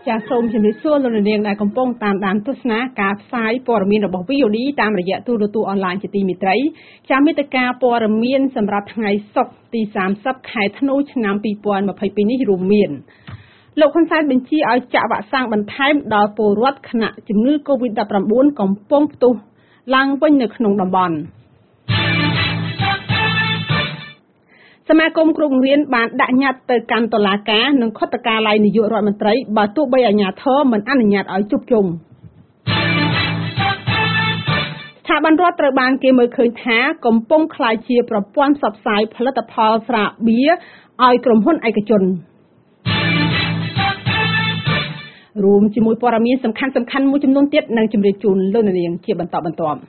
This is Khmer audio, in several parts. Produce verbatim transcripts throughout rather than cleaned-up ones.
ចាសសូមជំរាបសួរលោកនាងដែលកំពុងតាមដានទស្សនាការផ្សាយព័ត៌មានរបស់ វី អូ ឌី តាមរយៈទូរទស្សន៍អនឡាញជាទីមេត្រីចាមេតិការព័ត៌មានសម្រាប់ថ្ងៃសុក្រទីសាមសិបខែធ្នូឆ្នាំពីរពាន់ម្ភៃពីរនេះរួមមានលោកហ៊ុនសែនបញ្ជាឲ្យចាក់វ៉ាក់សាំងបន្ថែមដល់ពលរដ្ឋខណៈជំងឺ កូវីដ ដប់ប្រាំបួន កំពុងផ្ទុះឡើងវិញនៅក្នុងតំបន់សមាគមគ្រូបង្រៀនបានដាក់ញត្តិទៅកាន់តុលាការនិងខុទ្ទកាល័យនាយករដ្ឋមន្ត្រីបើទោះបីអាជ្ញាធរមិនអនុញ្ញាតឲ្យជួបជុំស្ថាប័នរដ្ឋត្រូវបានគេមើលឃើញថាកំពុងក្លាយជាប្រព័ន្ធផ្សព្វផ្សាយផលិតផលស្រាបៀរឲ្យក្រុមហ៊ុនឯកជនរួមជាមួយព័ត៌មានសំខាន់សំខាន់មួយចំនួនទៀតនឹងជម្រាបជូនលោកនាងជាបន្តបន្ទាប់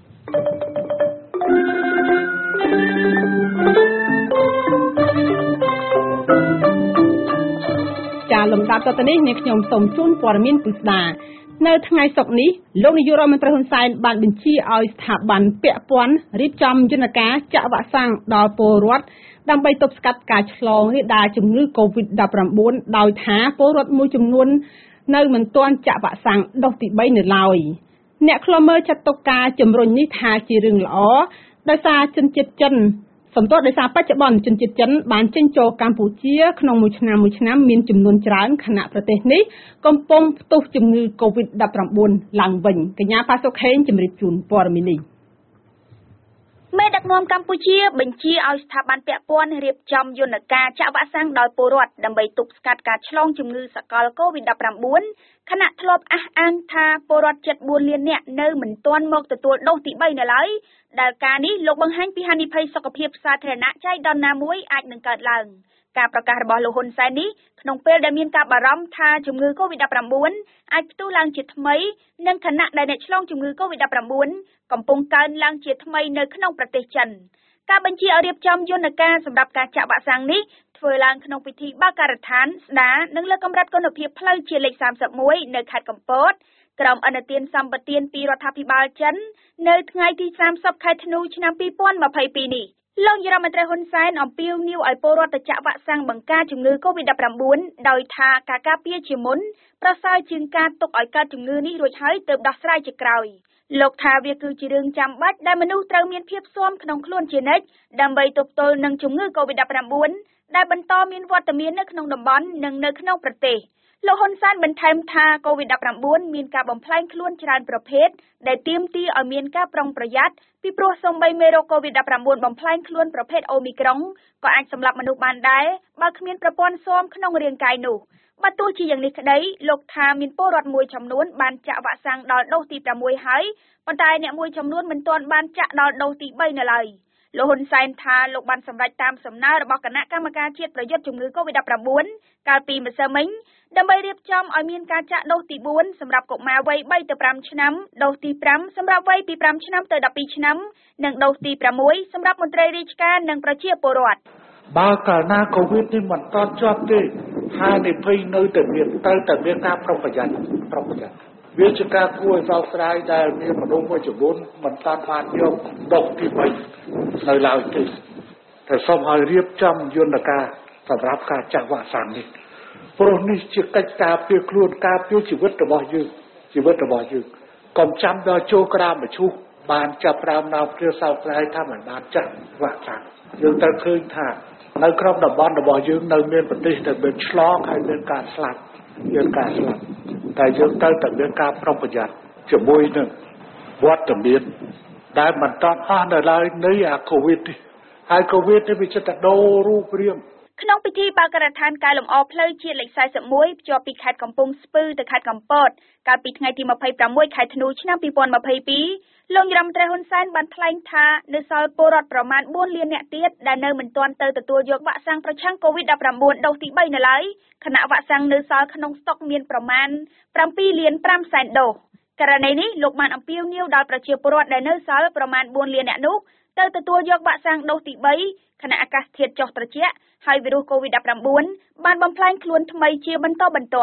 ចាលំដាប់តទៅនេះអ្នកខ្ញុំសូមជូនព័ត៌មានពិស្ដានៅថ្ងៃសុក្រនេះលោកនាយករដ្ឋមន្ត្រីហ៊ុនសែនបានបញ្ជាឲ្យស្ថាប័នពាក់ព័ន្ធរៀបចំយន្តការចាក់វ៉ាក់សាំងដល់ពលរដ្ឋដើម្បីទប់ស្កាត់ការឆ្លងរាលដាលជំងឺ កូវីដ ដប់ប្រាំបួន ដោយថាពលរដ្ឋមួយចំនួននៅមិនទាន់ចាក់វ៉ាក់សាំងដូសទីបីនៅឡើយអ្នកខ្លមើលចាត់ទុកការជំរុញនេះថាជារឿងល្អដោយសារជនជាតិចិនសំទោសដោយសារបច្ចុប្បន្នជនជាតិចិនបានចេញចូលកម្ពុជាក្នុងមួយឆ្នាំមួយឆ្នាំមានចំនួនច្រើនខណៈប្រទេសនេះកំពុងផ្ទុះជំងឺ កូវីដ ដប់ប្រាំបួន ឡើងវិញកញ្ញាប៉ាសុខេងជម្រាបជូនព័ត៌មាននេះមេដឹកនាំកម្ពុជាបញ្ជាឲ្យស្ថាប័នពាក់ព័ន្ធរៀបចំយន្តការចាក់វ៉ាក់សាំងដល់ពលរដ្ឋដើម្បីទប់ស្កាត់ការឆ្លងជំងឺសកល កូវីដ ដប់ប្រាំបួន ខណៈធ្លាប់អះអាងថាពលរដ្ឋជិតបួនលាននាក់នៅមិនទាន់មកទទួលដូសទីបីនៅឡើយដែលការនេះលោកបង្ហាញពីហានិភ័យសុខភាពសាធារណៈចៃដន្យណាមួយអាចនឹងកើតឡើងការប្រកាសរបស់លោកហ៊ុនសែននេះក្នុងពេលដែលមានការបារម្ភថាជំងឺ កូវីដ ដប់ប្រាំបួន អាចផ្ទុះឡើងជាថ្មីនិងខណៈដែលអ្នកឆ្លងជំងឺ កូវីដ ដប់ប្រាំបួន កំពុងកើនឡើងជាថ្មីនៅក្នុងប្រទេសចិនការបញ្ជាឲ្យរៀបចំយន្តការសម្រាប់ការចាក់វ៉ាក់សាំងនេះធ្វើឡើងក្នុងពិធីបើកការដ្ឋានស្ដារនិងលើកកម្រិតគុណភាពផ្លូវជាតិលេខសាមសិបមួយនៅខេត្តកំពតក្រោមអនុទានសម្បទានពីរដ្ឋាភិបាលចិននៅថ្ងៃទីសាមសិបខែធ្នូឆ្នាំពីរពាន់ម្ភៃពីរនេះលោកនាយរដ្ឋមន្ត្រីហ៊ុនសែនអំពាវនាវឲ្យពលរដ្ឋទៅចាក់វ៉ាក់សាំងបង្ការជំងឺ កូវីដ ដប់ប្រាំបួន ដោយថាការការពារជាមុនប្រសើរជាងការទុកឲ្យកើតជំងឺនេះរួចហើយទើបដោះស្រាយជាក្រោយលោកថាវាគឺជារឿងចាំបាច់ដែលមនុស្សត្រូវមានភាពស៊ាំក្នុងខ្លួនជានិច្ចដើម្បីទប់ទល់នឹងជំងឺ កូវីដ ដប់ប្រាំបួន ដែលបន្តមានវត្តមាននៅក្នុងតំបន់និងនៅក្នុងប្រទេសលោកហ៊ុនសែនបន្ថែមថា កូវីដ ដប់ប្រាំបួន មានការបំផ្លែងខ្លួនច្រើនប្រភេទដែលទាមទារឲ្យមានការប្រុងប្រយ័ត្នពីព្រោះសូម្បីមេរោគ កូវីដ ដប់ប្រាំបួន បំផ្លែងខ្លួនប្រភេទអូមីក្រុងក៏អាចសម្លាប់មនុស្សបានដែរបើគ្មានប្រព័ន្ធស៊ាំក្នុងរាងកាយនោះបើទោះជាយ៉ាងនេះក្តីលោកថាមានពលរដ្ឋមួយចំនួនបានចាក់វ៉ាក់សាំងដល់ដូសទីប្រាំមួយហើយប៉ុន្តែអ្នកមួយចំនួនមិនទាន់បានចាក់ដល់ដូសទីបីនៅឡើយលោកហ៊ុនសែនថាលោកបានសម្រេចតាមសំណើរបស់គណៈកម្មការជាតិប្រយុទ្ធជំងឺ កូវីដ ដប់ប្រាំបួន កាលពីម្សិលមិញដើម្បីរៀបចំឲ្យមានការចាក់ដូសទីបួនសម្រាប់កុមារវ័យបីទៅប្រាំឆ្នាំដូសទីប្រាំសម្រាប់វ័យពីប្រាំឆ្នាំទៅដប់ពីរឆ្នាំនិងដូសទីប្រាំមួយសម្រាប់មន្ត្រីរាជការនិងប្រជាពលរដ្ឋបើកាលណាកូវីដនេះមិនតន់ជាប់ទេហានិភ័យនៅតែមានទៅតែមានការប្រុងប្រយ័ត្នប្រុងប្រយ័ត្នវាជាការគួរឲ្យសោកស្ដាយដែលមានមនុស្សមួយចំនួនមិនតាន់បានយកដូសទីបីនៅឡើយទេតែសូមឲ្យរៀបចំយន្តការសម្រាប់ការចាក់វ៉ាក់សាំងនេះព្រោះនេះជាកិច្ចការពារខ្លួនការពារជីវិតរបស់យើងជីវិតរបស់យើងកុំចាំដល់ចូលក្តាមមឈូសបានចាប់ផ្ដើមនៅព្រាសោកស្ដាយថាមិនបានចាក់វ៉ាក់សាំងយើងត្រូវឃើញថានៅក្នុងតំបន់របស់យើងនៅមានប្រទេសដែលមានឆ្លងហើយមានការស្លាប់មានការស្លាប់តែយើងត្រូវតែមានការប្រុងប្រយ័ត្នជាមួយនឹងវត្តមានដែលមិនតាន់អស់នៅឡើយនៃអាកូវីដនេះហើយកូវីដនេះវាចិត្តដូររូបរាងក្នុងពិធីបើកការដ្ឋានកែលម្អផ្លូវជាតិលេខសាមសិបមួយភ្ជាប់ពីខេត្តកំពង់ស្ពឺទៅខេត្តកំពតកាលពីថ្ងៃទីម្ភៃប្រាំមួយខែធ្នូឆ្នាំពីរពាន់ម្ភៃពីរលោកនាយរដ្ឋមន្ត្រីហ៊ុនសែនបានថ្លែងថានៅសល់ពលរដ្ឋប្រមាណបួនលាននាក់ទៀតដែលនៅមិនទាន់ទៅទទួលយកវ៉ាក់សាំងប្រឆាំង កូវីដ ដប់ប្រាំបួន ដូសទីបីនៅឡើយខណៈវ៉ាក់សាំងនៅសល់ក្នុងស្តុកមានប្រមាណប្រាំពីរលានប្រាំសែនដូសករណីនេះលោកបានអំពាវនាវដល់ប្រជាពលរដ្ឋដែលនៅសល់ប្រមាណបួនលាននាក់នោះទៅទទួលយកវ៉ាក់សាំងដូសទីបីខណៈអាកាសធាតុចុះត្រជាក់ហើយវីរុស កូវីដ ដប់ប្រាំបួន បានបំផ្លាញខ្លួនថ្មីជាបន្តបន្ទាប់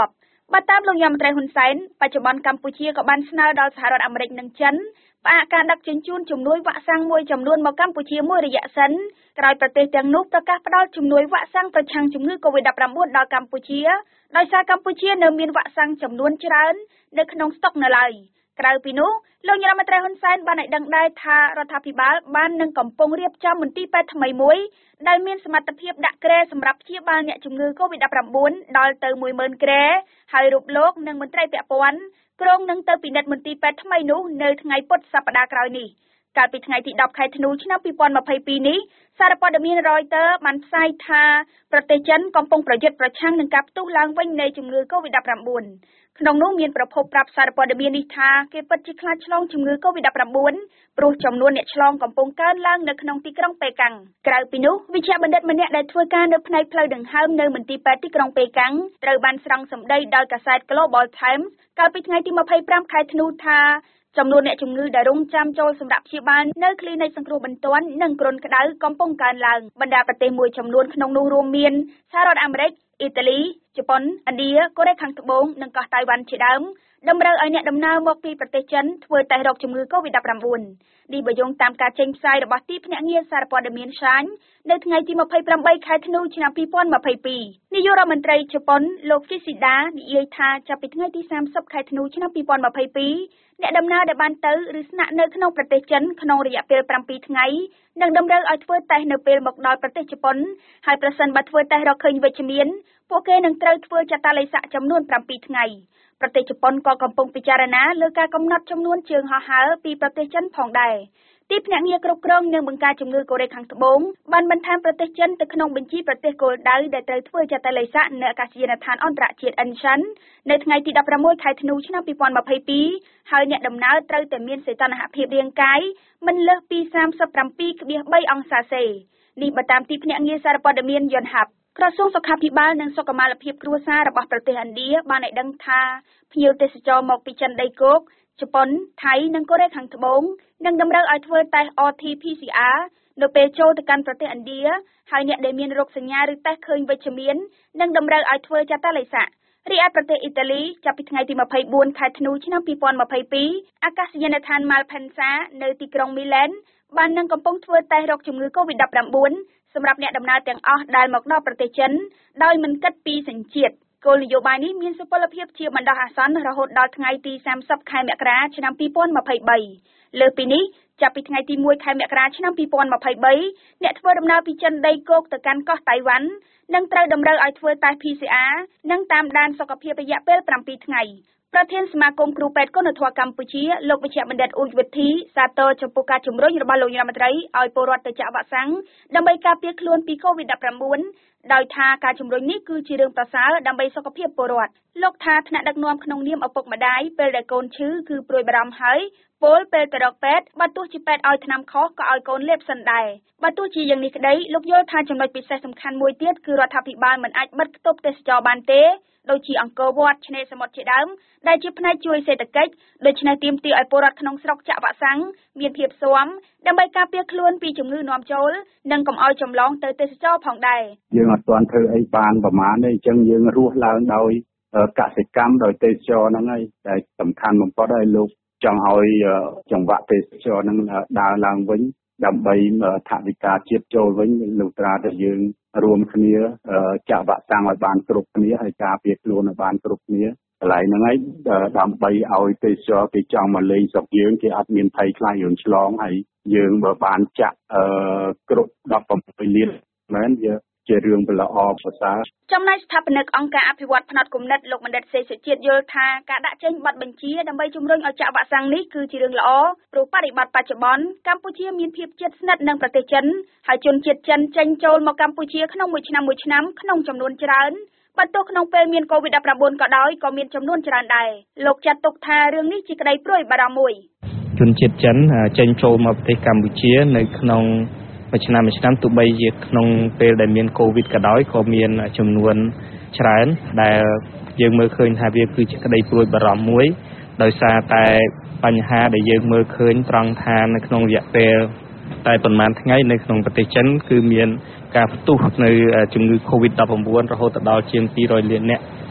បើតាមលោកនាយរដ្ឋមន្ត្រីហ៊ុនសែនបច្ចុប្បន្នកម្ពុជាក៏បានស្នើដល់សហរដ្ឋអាមេរិកនិងចិនផ្អាកការដឹកជញ្ជូនជំនួយវ៉ាក់សាំងមួយចំនួនមកកម្ពុជាមួយរយៈសិនក្រោយប្រទេសទាំងនោះប្រកាសផ្តល់ជំនួយវ៉ាក់សាំងប្រឆាំងជំងឺ កូវីដ ដប់ប្រាំបួន ដល់កម្ពុជាដោយសារកម្ពុជានៅមានវ៉ាក់សាំងចំនួនច្រើននៅក្នុងស្តុកនៅឡើយក្រៅពីនោះលោកនាយរដ្ឋមន្ត្រីហ៊ុនសែនបានឲ្យដឹងដែរថារដ្ឋាភិបាលបាននឹងកំពុងរៀបចំមន្ទីរពេទ្យថ្មីមួយដែលមានសមត្ថភាពដាក់គ្រែសម្រាប់ព្យាបាលអ្នកជំងឺ កូវីដ ដប់ប្រាំបួន ដល់ទៅ មួយម៉ឺន គ្រែហើយរូបលោកនិងមន្ត្រីពាក់ព័ន្ធក្រុងនឹងទៅពិនិត្យមន្ទីរពេទ្យថ្មីនោះនៅថ្ងៃពុធសប្តាហ៍ក្រោយនេះកាលពីថ្ងៃទីដប់ខែធ្នូឆ្នាំពីរពាន់ម្ភៃពីរនេះសារព័ត៌មាន Reuters បានផ្សាយថាប្រទេសចិនកំពុងប្រយុទ្ធប្រឆាំងនឹងការផ្ទុះឡើងវិញនៃជំងឺ កូវីដ ដប់ប្រាំបួន ក្នុងនោះមានប្រភពប្រាប់សារព័ត៌មាននេះថាគេពិតជាខ្លាចឆ្លងជំងឺ កូវីដ ដប់ប្រាំបួន ព្រោះចំនួនអ្នកឆ្លងកំពុងកើនឡើងនៅក្នុងទីក្រុងប៉េកាំងក្រៅពីនោះវិជ្ជបណ្ឌិតម្នាក់ដែលធ្វើការនៅផ្នែកផ្លូវដង្ហើមនៅមន្ទីរពេទ្យទីក្រុងប៉េកាំងត្រូវបានស្រង់សម្ដីដោយកាសែត Global Times កាលពីថ្ងៃទីម្ភៃប្រាំខែធ្នូថាចំនួនអ្នកជំងឺដែលរងចាំចូលសម្រាប់ព្យាបាលនៅគ្លីនិកសង្គ្រោះបន្ទាន់និងគ្រុនក្តៅកំពុងកើនឡើងបណ្ដាប្រទេសមួយចំនួនក្នុងនោះរួមមានសហរដ្ឋអាមេរិកអ៊ីតាលីជប៉ុនឥណ្ឌាកូរ៉េខាងត្បូងនិងកោះតៃវ៉ាន់ជាដើមតម្រូវឲ្យអ្នកដំណើរមកពីប្រទេសចិនធ្វើតេស្តរកជំងឺ កូវីដ ដប់ប្រាំបួន នេះបើយោងតាមការចេញផ្សាយរបស់ទីភ្នាក់ងារសារព័ត៌មានសាញនៅថ្ងៃទីម្ភៃប្រាំបីខែធ្នូឆ្នាំពីរពាន់ម្ភៃពីរនាយករដ្ឋមន្ត្រីជប៉ុនលោក Kishida និយាយថាចាប់ពីថ្ងៃទីសាមសិបខែធ្នូឆ្នាំពីរពាន់ម្ភៃពីរអ្នកដំណើរដែលបានទៅឬស្នាក់នៅក្នុងប្រទេសចិនក្នុងរយៈពេលប្រាំពីរថ្ងៃនឹងតម្រូវឲ្យធ្វើតេស្តនៅពេលមកដល់ប្រទេសជប៉ុនហើយប្រសិនបើធ្វើតេស្តរកឃើញវិជ្ជមានពួកគេនឹងត្រូវធ្វើចតាឡេស័កចំនួនប្រាំពីរថ្ងៃប្រទេសជប៉ុនក៏កំពុងពិចារណាលើការកំណត់ចំនួនជើងហោះហើរពីប្រទេសចិនផងដែរទីភ្នាក់ងារគ្រប់គ្រងនិងបង្ការជំងឺកូរ៉េខាងត្បូងបានបន្ថែមប្រទេសចិនទៅក្នុងបញ្ជីប្រទេសគោលដៅដែលត្រូវធ្វើចតាឡេស័កនៅអាកាសយានដ្ឋានអន្តរជាតិអិនឆាន់នៅថ្ងៃទីដប់ប្រាំមួយខែធ្នូឆ្នាំពីរពាន់ម្ភៃពីរហើយអ្នកដំណើរត្រូវតែមានសីតុណ្ហភាពរាងកាយមិនលើសពីសាមសិបប្រាំពីរចុចបីអង្សាសេនេះបើតាមទីភ្នាក់ងារសារព័ត៌មានយន់ហាប់ក្រសួងសុខាភិបាលនិងសុខុមាលភាពគ្រួសាររបស់ប្រទេសឥណ្ឌាបានឲ្យដឹងថាភ្ញៀវទេសចរមកពីចិនដីគោកជប៉ុនថៃនិងកូរ៉េខាងត្បូងនឹងតម្រូវឲ្យធ្វើតេស្ត អារ ទី พี ซี អារ នៅពេលចូលទៅកាន់ប្រទេសឥណ្ឌាហើយអ្នកដែលមានរោគសញ្ញាឬតេស្តឃើញវិជ្ជមាននឹងតម្រូវឲ្យធ្វើចតាឡេស័ករីឯប្រទេសអ៊ីតាលីចាប់ពីថ្ងៃទីម្ភៃបួនខែធ្នូឆ្នាំពីរពាន់ម្ភៃពីរអាកាសយានដ្ឋាន Malpensa នៅទីក្រុងមីឡែនបាននឹងកំពុងធ្វើតេស្តរកជំងឺ កូវីដ ដប់ប្រាំបួន សម្រាប់អ្នកដំណើរទាំងអស់ដែលមកដល់ប្រទេសចិនដោយមិនគិតពីសញ្ជាតិគោលនយោបាយនេះមានសុពលភាពជាបណ្ដោះអាសន្នរហូតដល់ថ្ងៃទីសាមសិបខែមករាឆ្នាំពីរពាន់ម្ភៃបីលើសពីនេះចាប់ពីថ្ងៃទីមួយខែមករាឆ្នាំពីរពាន់ម្ភៃបីអ្នកធ្វើដំណើរពីចិនដីគោកទៅកាន់កោះតៃវ៉ាន់នឹងត្រូវតម្រូវឲ្យធ្វើតេស្ត พี ซี អារ និងតាមដានសុខភាពរយៈពេលប្រាំពីរថ្ងៃប្រធានសមាគមគ្រូពេទ្យគុណធម៌កម្ពុជាលោកវិជ្ជបណ្ឌិតអ៊ូចវិធីសាទរចំពោះការជំរុញរបស់លោកនាយរដ្ឋមន្ត្រីឲ្យពលរដ្ឋទៅចាក់វ៉ាក់សាំងដើម្បីការពារខ្លួនពី កូវីដ ដប់ប្រាំបួន ដោយថាការជំរុញនេះគឺជារឿងប្រសើរដើម្បីសុខភាពពលរដ្ឋលោកថាថ្នាក់ដឹកនាំក្នុងនាមឪពុកម្ដាយពេលដែលកូនឈឺគឺព្រួយបារម្ភហើយពលពេលទៅរកពេទ្យបើទោះជាពេទ្យឲ្យថ្នាំខុសក៏ឲ្យកូនលេបសិនដែរបើទោះជាយ៉ាងនេះក្តីលោកយល់ថាចំណុចពិសេសសំខាន់មួយទៀតគឺរដ្ឋាភិបាលមិនអាចបិទគប់ទេសចរបានទេដូចជាអង្គរវត្តឆ្នេរសមុទ្រជាដើមដែលជាផ្នែកជួយសេដ្ឋកិច្ចដូច្នេះទាមទារឲ្យពលរដ្ឋក្នុងស្រុកចាក់វ៉ាក់សាំងមានភាពស៊ាំដើម្បីការពារខ្លួនពីជំងឺនាំចូលនិងកុំឲ្យចម្លងទៅទេសចរផងដែរយើងអត់ទាន់ធ្វើអីបានប្រមាណទេអញ្ចឹងយើងរស់ឡើងដោយកសិកម្មដោយទេសចរហ្នឹងហើយតែសំខាន់បំផុតឲ្យលោកចង់ឲ្យចង្វាក់ទេសចរហ្នឹងដើរឡើងវិញដើម្បីថវិកាជាតិចូលវិញលុះត្រាតែយើងរួមគ្នាចាក់វ៉ាក់សាំងឲ្យបានគ្រប់គ្នាហើយការពារខ្លួនឲ្យបានគ្រប់គ្នាកន្លែងហ្នឹងហើយដើម្បីឲ្យទេសចរគេចង់មកលេងស្រុកយើងគេអត់មានភ័យខ្លាចរឿងឆ្លងហើយយើងបើបានចាក់គ្រប់ដប់ប្រាំបីលានមែនវាជារឿងល្អប្រសើរចំណែកស្ថាបនិកអង្គការអភិវឌ្ឍផ្នត់គំនិតលោកបណ្ឌិតសេសុជាតិយល់ថាការដាក់ចេញប័ណ្ណបញ្ជាដើម្បីជំរុញឲ្យចាក់វ៉ាក់សាំងនេះគឺជារឿងល្អព្រោះបរិបទបច្ចុប្បន្នកម្ពុជាមានភាពជិតស្និទ្ធនឹងប្រទេសចិនហើយជនជាតិចិនចេញចូលមកកម្ពុជាក្នុងមួយឆ្នាំមួយឆ្នាំក្នុងចំនួនច្រើនបើទោះក្នុងពេលមានកូវីដ ដប់ប្រាំបួន ក៏ដោយក៏មានចំនួនច្រើនដែរលោកចាត់ទុកថារឿងនេះជាក្តីព្រួយបារម្ភមួយជនជាតិចិនចេញចូលមកប្រទេសកម្ពុជានៅក្នុងមួយឆ្នាំមួយឆ្នាំទោះបីជាក្នុងពេលដែលមានកូវីដក៏ដោយក៏មានចំនួនច្រើនដែលយើងមើលឃើញថាវាគឺជាក្តីព្រួយបារម្ភមួយដោយសារតែបញ្ហាដែលយើងមើលឃើញត្រង់ថានៅក្នុងរយៈពេលតែប្រហែលថ្ងៃនៅក្នុងប្រទេសចិនគឺមានការផ្ទុះនៅជំងឺ កូវីដ ដប់ប្រាំបួន រហូតដល់ជាងពីររយលាននាក់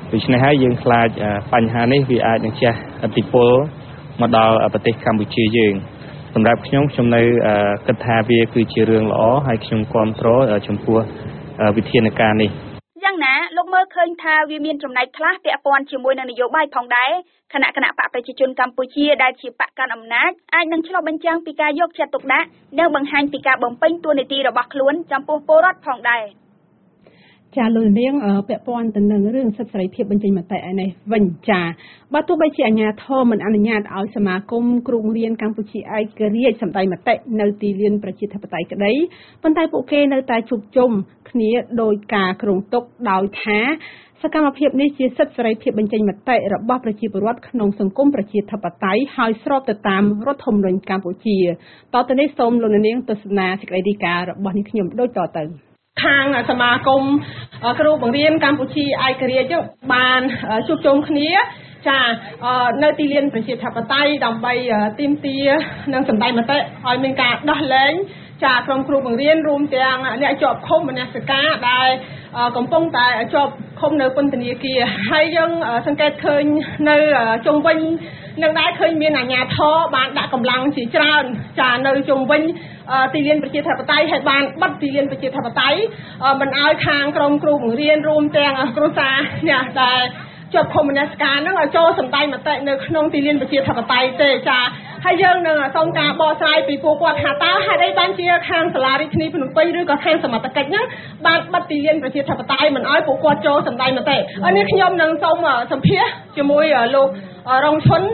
ដូច្នេះហើយយើងខ្លាចបញ្ហានេះវាអាចនឹងជះឥទ្ធិពលមកដល់ប្រទេសកម្ពុជាយើងសម្រាប់ខ្ញុំខ្ញុំនៅគិតថាវាគឺជារឿងល្អហើយខ្ញុំគាំទ្រចំពោះវិធានការនេះយ៉ាងណាលោកមើលឃើញថាវាមានចំណែកខ្លះពាក់ព័ន្ធជាមួយនឹងនយោបាយផងដែរគណៈគណៈបកប្រជាជនកម្ពុជាដែលជាបកកាន់អំណាចអាចនឹងឆ្លុះបញ្ចាំងពីការយកចិត្តទុកដាក់និងបង្ហាញពីការបំពេញតួនាទីរបស់ខ្លួនចំពោះពលរដ្ឋផងដែរចាលោកនាងពាក់ព័ន្ធទៅនឹងរឿងសិទ្ធិសេរីភាពបញ្ចេញមតិឯនេះវិញចាបើទោះបីជាអាជ្ញាធរមិនអនុញ្ញាតឲ្យសមាគមគ្រូបង្រៀនកម្ពុជាឯករាជ្យសម្ដែងមតិនៅទីលានប្រជាធិបតេយ្យក្តីប៉ុន្តែពួកគេនៅតែជួបជុំគ្នាដោយការគ្រោងទុកដោយថាសកម្មភាពនេះជាសិទ្ធិសេរីភាពបញ្ចេញមតិរបស់ប្រជាពលរដ្ឋក្នុងសង្គមប្រជាធិបតេយ្យហើយស្របទៅតាមរដ្ឋធម្មនុញ្ញកម្ពុជាតទៅនេះសូមលោកនាងទស្សនាសេចក្តីរាយការណ៍របស់នាងខ្ញុំដូចតទៅខាងសមាគមគ្រូបង្រៀនកម្ពុជាឯករាជ្យបានជួបជុំគ្នាចានៅទីលានប្រជាធិបតេយ្យដើម្បីទាមទារនិងសម្ដែងមតិឲ្យមានការដោះលែងចាក្រុមគ្រូបង្រៀនរួមទាំងអ្នកជាប់ឃុំមនសិការដែលកំពុងតែជាប់ឃុំនៅពន្ធនាគារហើយយើងសង្កេតឃើញនៅជុំវិញនឹងដែរឃើញមានអាជ្ញាធរបានដាក់កម្លាំងជាច្រើនចានៅជុំវិញទីលានប្រជាធិបតេយ្យហើយបានបិទទីលានប្រជាធិបតេយ្យមិនឲ្យខាងក្រុមគ្រូបង្រៀនរួមទាំងគ្រួសារអ្នកដែលជាប់ឃុំមនសិការនឹងឲ្យចូលសម្ដែងមតិនៅក្នុងទីលានប្រជាធិបតេយ្យទេចាហើយយើងនឹងសូមការបកស្រាយពីពួកគាត់ថាតើហេតុអីបានជាខាងសាលារាជធានីភ្នំពេញឬក៏ខាងសមត្ថកិច្ចហ្នឹងបានបិទទីលានប្រជាធិបតេយ្យមិនឲ្យពួកគាត់ចូលសម្ដែងមតិហើយនេះខ្ញុំនឹងសូមសម្ភាសជាមួយលោករងឈុន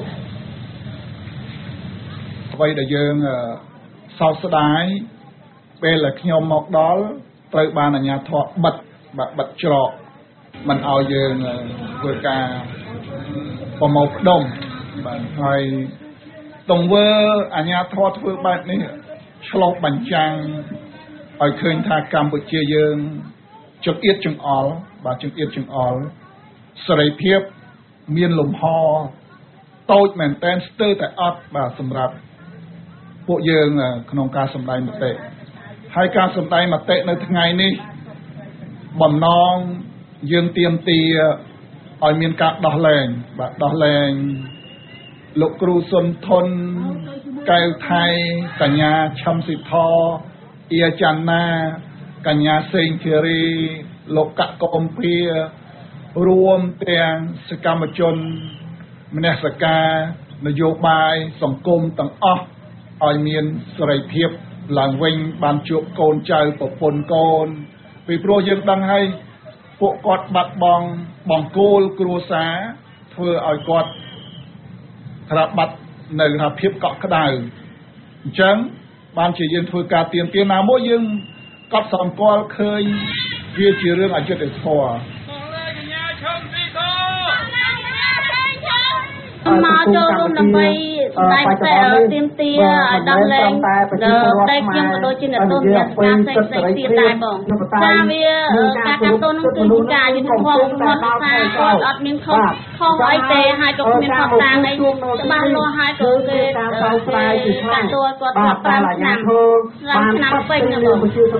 អ្វីដែលយើងសោកស្ដាយពេលដែលខ្ញុំមកដល់ត្រូវបានអាជ្ញាធរបិទបិទច្រកមិនឲ្យយើងធ្វើការប្រមូលផ្ដុំបាទហើយទង្វើអាជ្ញាធរធ្វើបែបនេះឆ្លុះបញ្ចាំងឲ្យឃើញថាកម្ពុជាយើងចង្អៀតចង្អល់បាទចង្អៀតចង្អល់សេរីភាពមានលំហតូចមែនតែនស្ទើរតែអត់បាទសម្រាប់ពួកយើងក្នុងការសម្ដែងមតិហើយការសម្ដែងមតិនៅថ្ងៃនេះបំណងយើងទាមទារឲ្យមានការដោះលែងបាទដោះលែងលោកគ្រូសុនធនកែវថៃកញ្ញាឈឹមស៊ីធអ៊ីចាន់ណាកញ្ញាសេងធីរីលោកកកកំភារួមទាំងសកម្មជនមនសិការនយោបាយសង្គមទាំងអស់ឲ្យមានសេរីភាពឡើងវិញបានជួបកូនចៅប្រពន្ធកូនពីព្រោះយើងដឹងហើយពួកគាត់បាត់បង់បង្គោលគ្រួសារធ្វើឲ្យគាត់ក្រាបបាត់នៅថាភាពកក់ក្ដៅអញ្ចឹងបានជាយើងធ្វើការទៀមទាណាមួយយើងកត់សម្គាល់ឃើញវាជារឿងអយុត្តិធម៌មកចូលរួមដើម្បីសម្ដែងមតិទាមទារឲ្យដោះលែងតែខ្ញុំក៏ដូចជាអ្នកទោសអ្នកស្ការផ្សេងផ្សេងទៀតដែរបងចាវាការកាត់ទោសនោះគឺជាការយុត្តិធម៌របស់ថាគាត់អត់មានខុសខុសអីទេហើយក៏គ្មានខុសតាមអីច្បាស់លាស់ហើយក៏គេកាត់ទោសគាត់ប្រាំឆ្នាំប្រាំឆ្នាំពេញណាបង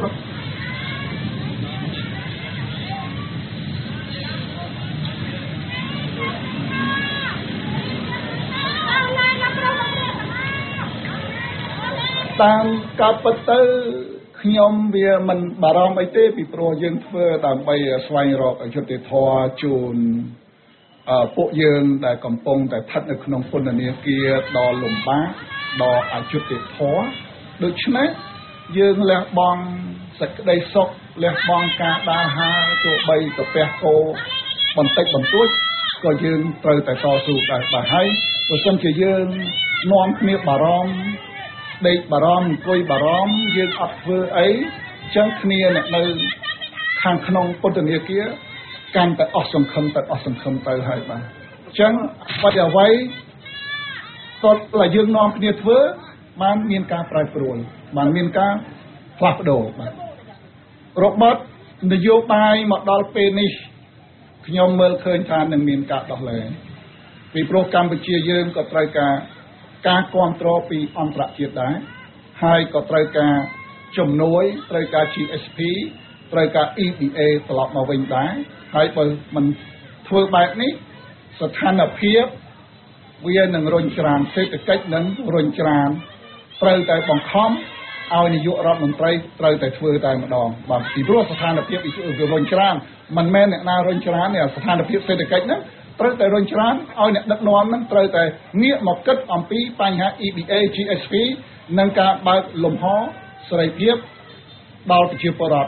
តាមការពិតទៅខ្ញុំវាមិនបារម្ភអីទេពីព្រោះយើងធ្វើដើម្បីស្វែងរកអយុត្តិធម៌ជូនពួកយើងដែលកំពុងតែស្ថិតនៅក្នុងពន្ធនាគារដ៏លំបាកដ៏អយុត្តិធម៌ដូច្នេះយើងលះបង់សេចក្តីសុខលះបង់ការដើរហើរទោះបីកាពះគោបន្តិចបន្តួចក៏យើងត្រូវតែតស៊ូដែរបាទហើយបើសិនជាយើងនាំគ្នាបារម្ភដេកបារម្ភអង្គុយបារម្ភយើងអត់ធ្វើអីចឹងគ្នាអ្នកនៅខាងក្នុងពន្ធនាគារកាន់តែអស់សង្ឃឹមទៅអស់សង្ឃឹមទៅហើយបាទអញ្ចឹងអ្វីអ្វីតើតែយើងនាំគ្នាធ្វើបានមានការប្រែប្រួលបានមានការផ្លាស់ប្ដូរបាទរបបនយោបាយមកដល់ពេលនេះខ្ញុំមើលឃើញថានឹងមានការដោះលែងពីព្រោះកម្ពុជាយើងក៏ត្រូវការការគ្រប់គ្រងពីអន្តរជាតិដែរហើយក៏ត្រូវការជំនួយត្រូវការ G S P ត្រូវការ E B A ត្រឡប់មកវិញដែរហើយបើមិនធ្វើបែបនេះស្ថានភាពវានឹងរុញច្រានសេដ្ឋកិច្ចនឹងរុញច្រានត្រូវតែបង្ខំឲ្យនាយករដ្ឋមន្ត្រីត្រូវតែធ្វើតែម្ដងបាទពីព្រោះស្ថានភាពវារុញច្រានមិនមែនអ្នកណារុញច្រានទេស្ថានភាពសេដ្ឋកិច្ចហ្នឹងត្រូវតែរុញច្រានឲ្យអ្នកដឹកនាំហ្នឹងត្រូវតែងាកមកគិតអំពីបញ្ហា E B A G S P និងការបើកលំហសេរីភាពដល់ប្រជាពលរដ្ឋ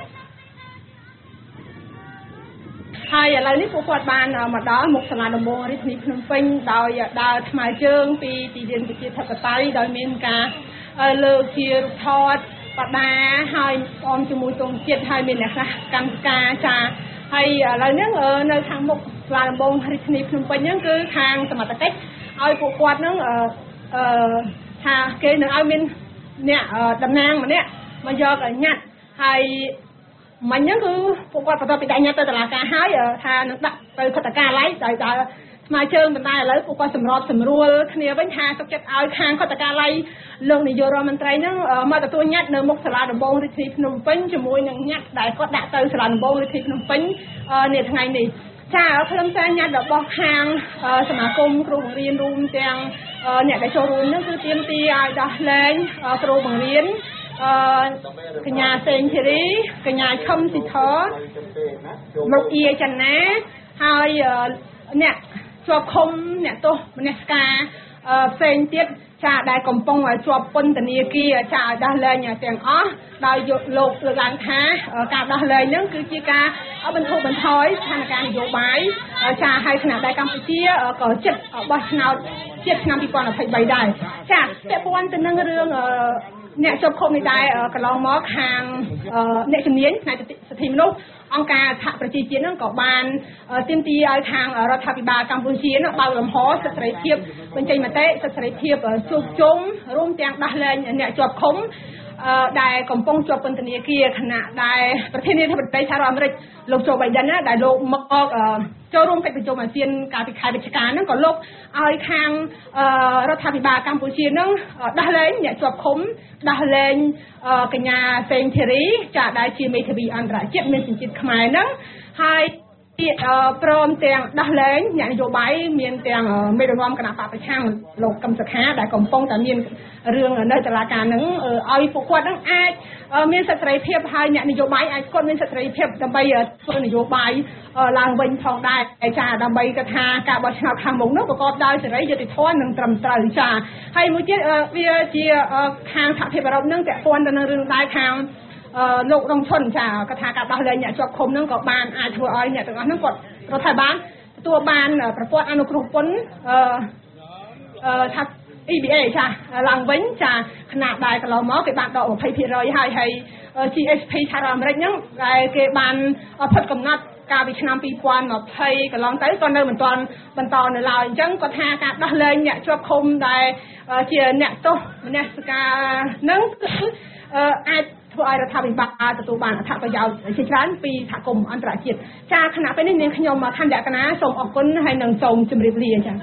ហើយឥឡូវនេះពួកគាត់បានមកដល់មុខសាលាដំបងរាជធានីភ្នំពេញដោយដើរថ្មើរជើងពីទីលានប្រជាធិបតេយ្យដោយមានការលើកជារូបថតបដាហើយអមជាមួយទង់ជាតិហើយមានអ្នកខ្លះកម្មការចាហើយឥឡូវហ្នឹងនៅខាងមុខសាលាដំបងរាជធានីភ្នំពេញហ្នឹងគឺខាងសមត្ថកិច្ចឲ្យពួកគាត់ហ្នឹងអឺថាគេនឹងឲ្យមានអ្នកតំណាងម្នាក់មកយកញ៉ាត់ហើយមិញហ្នឹងគឺពួកគាត់បន្តពីដាក់ញ៉ាត់ទៅតុលាការហើយថានឹងដាក់ទៅខុទ្ទកាល័យដោយដើរស្មើជើងប៉ុន្តែឥឡូវពួកគាត់សម្របសម្រួលគ្នាវិញថាទុកចិត្តឲ្យខាងខុទ្ទកាល័យលោកនាយករដ្ឋមន្ត្រីហ្នឹងមកទទួលញ៉ាត់នៅមុខសាលាដំបងរាជធានីភ្នំពេញជាមួយនឹងញ៉ាត់ដែលគាត់ដាក់ទៅសាលាដំបងរាជធានីភ្នំពេញនាថ្ងៃនេះចាខ្លឹមសារញ៉ាត់របស់ខាងសមាគមគ្រូបង្រៀនរួមទាំងអ្នកដែលចូលរួមហ្នឹងគឺទាមទារឲ្យដោះលែងគ្រូបង្រៀនអឺកញ្ញាសេងធីរីកញ្ញាឈឹមស៊ីធលោកអ៊ីចនាហើយអ្នកជាប់ឃុំអ្នកទោសមនសិការផ្សេងទៀតចាដែលកំពុងជាប់ពន្ធនាគារចាដោះលែងទាំងអស់ដោយយកលោកលើកឡើងថាការដោះលែងហ្នឹងគឺជាការបន្ធូរបន្ថយស្ថានភាពនយោបាយចាហើយគណៈដែលកម្ពុជាក៏ចិត្តបោះឆ្នោតជាតិឆ្នាំពីរពាន់ម្ភៃបីដែរចាពាក់ព័ន្ធទៅនឹងរឿងអ្នកជាប់ឃុំនេះដែរកន្លងមកខាងអ្នកជំនាញផ្នែកសិទ្ធិមនុស្សអង្គការសហប្រជាជាតិហ្នឹងក៏បានទាមទារឲ្យខាងរដ្ឋាភិបាលកម្ពុជានោះបើកលំហសិទ្ធិសេរីភាពបញ្ចេញមតិសិទ្ធិសេរីភាពជួបជុំរួមទាំងដោះលែងអ្នកជាប់ឃុំដែលកំពុងជាប់ពន្ធនាគារខណៈដែលប្រធានាធិបតីសហរដ្ឋអាមេរិកលោកโจ Biden ណាដែលលោកមកចូលរួមកិច្ចប្រជុំអាស៊ានកាលពីខែវិច្ឆិកាហ្នឹងក៏លោកឲ្យខាងរដ្ឋាភិបាលកម្ពុជាហ្នឹងដោះលែងអ្នកជាប់ឃុំដោះលែងកញ្ញាសេងធីរីចាដែលជាមេធាវីអន្តរជាតិមានសញ្ជាតិខ្មែរហ្នឹងហើយព្រមទាំងដោះលែងអ្នកនយោបាយមានទាំងមេដឹកនាំគណៈបកប្រឆាំងលោកកឹមសុខាដែលកំពុងតែមានរឿងនៅតុលាការហ្នឹងឲ្យពួកគាត់ហ្នឹងអាចមានសិទ្ធិសេរីភាពហើយអ្នកនយោបាយអាចគាត់មានសិទ្ធិសេរីភាពដើម្បីធ្វើនយោបាយឡើងវិញផងដែរចាដើម្បីកថាការបោះឆ្នោតខាងមុខនោះប្រកបដោយសេរីយុត្តិធម៌និងត្រឹមត្រូវចាហើយមួយទៀតវាជាខាងសហភាពអឺរ៉ុបហ្នឹងពាក់ព័ន្ធទៅនឹងរឿងដែរខាងលោករងឈុនចាគាត់ថាការដោះលែងអ្នកជាប់ឃុំហ្នឹងក៏បានអាចធ្វើឲ្យអ្នកទាំងអស់ហ្នឹងគាត់រដ្ឋាភិបាលទទួលបានប្រព័ន្ធអនុគ្រោះពន្ធអឺអឺថា E B A ចាឡើងវិញចាខណៈដែលកន្លងមកគេបានដក ยี่สิบเปอร์เซ็นต์ ហើយហើយ G S P សហរដ្ឋអាមេរិកហ្នឹងដែលគេបានផុតកំណត់កាលពីឆ្នាំពីរពាន់ម្ភៃកន្លងទៅក៏នៅមិនទាន់បន្តនៅឡើយអញ្ចឹងគាត់ថាការដោះលែងអ្នកជាប់ឃុំដែលជាអ្នកទោសមនសិការហ្នឹងគឺអាចធ្វើឲ្យរដ្ឋាភិបាលទទួលបានអត្ថប្រយោជន៍ជាច្រើនពីសហគមន៍អន្តរជាតិចាខណៈពេលនេះនាងខ្ញុំខណ្ឌលក្ខណាសូមអរគុណហើយនឹងសូមជម្រាបលាចា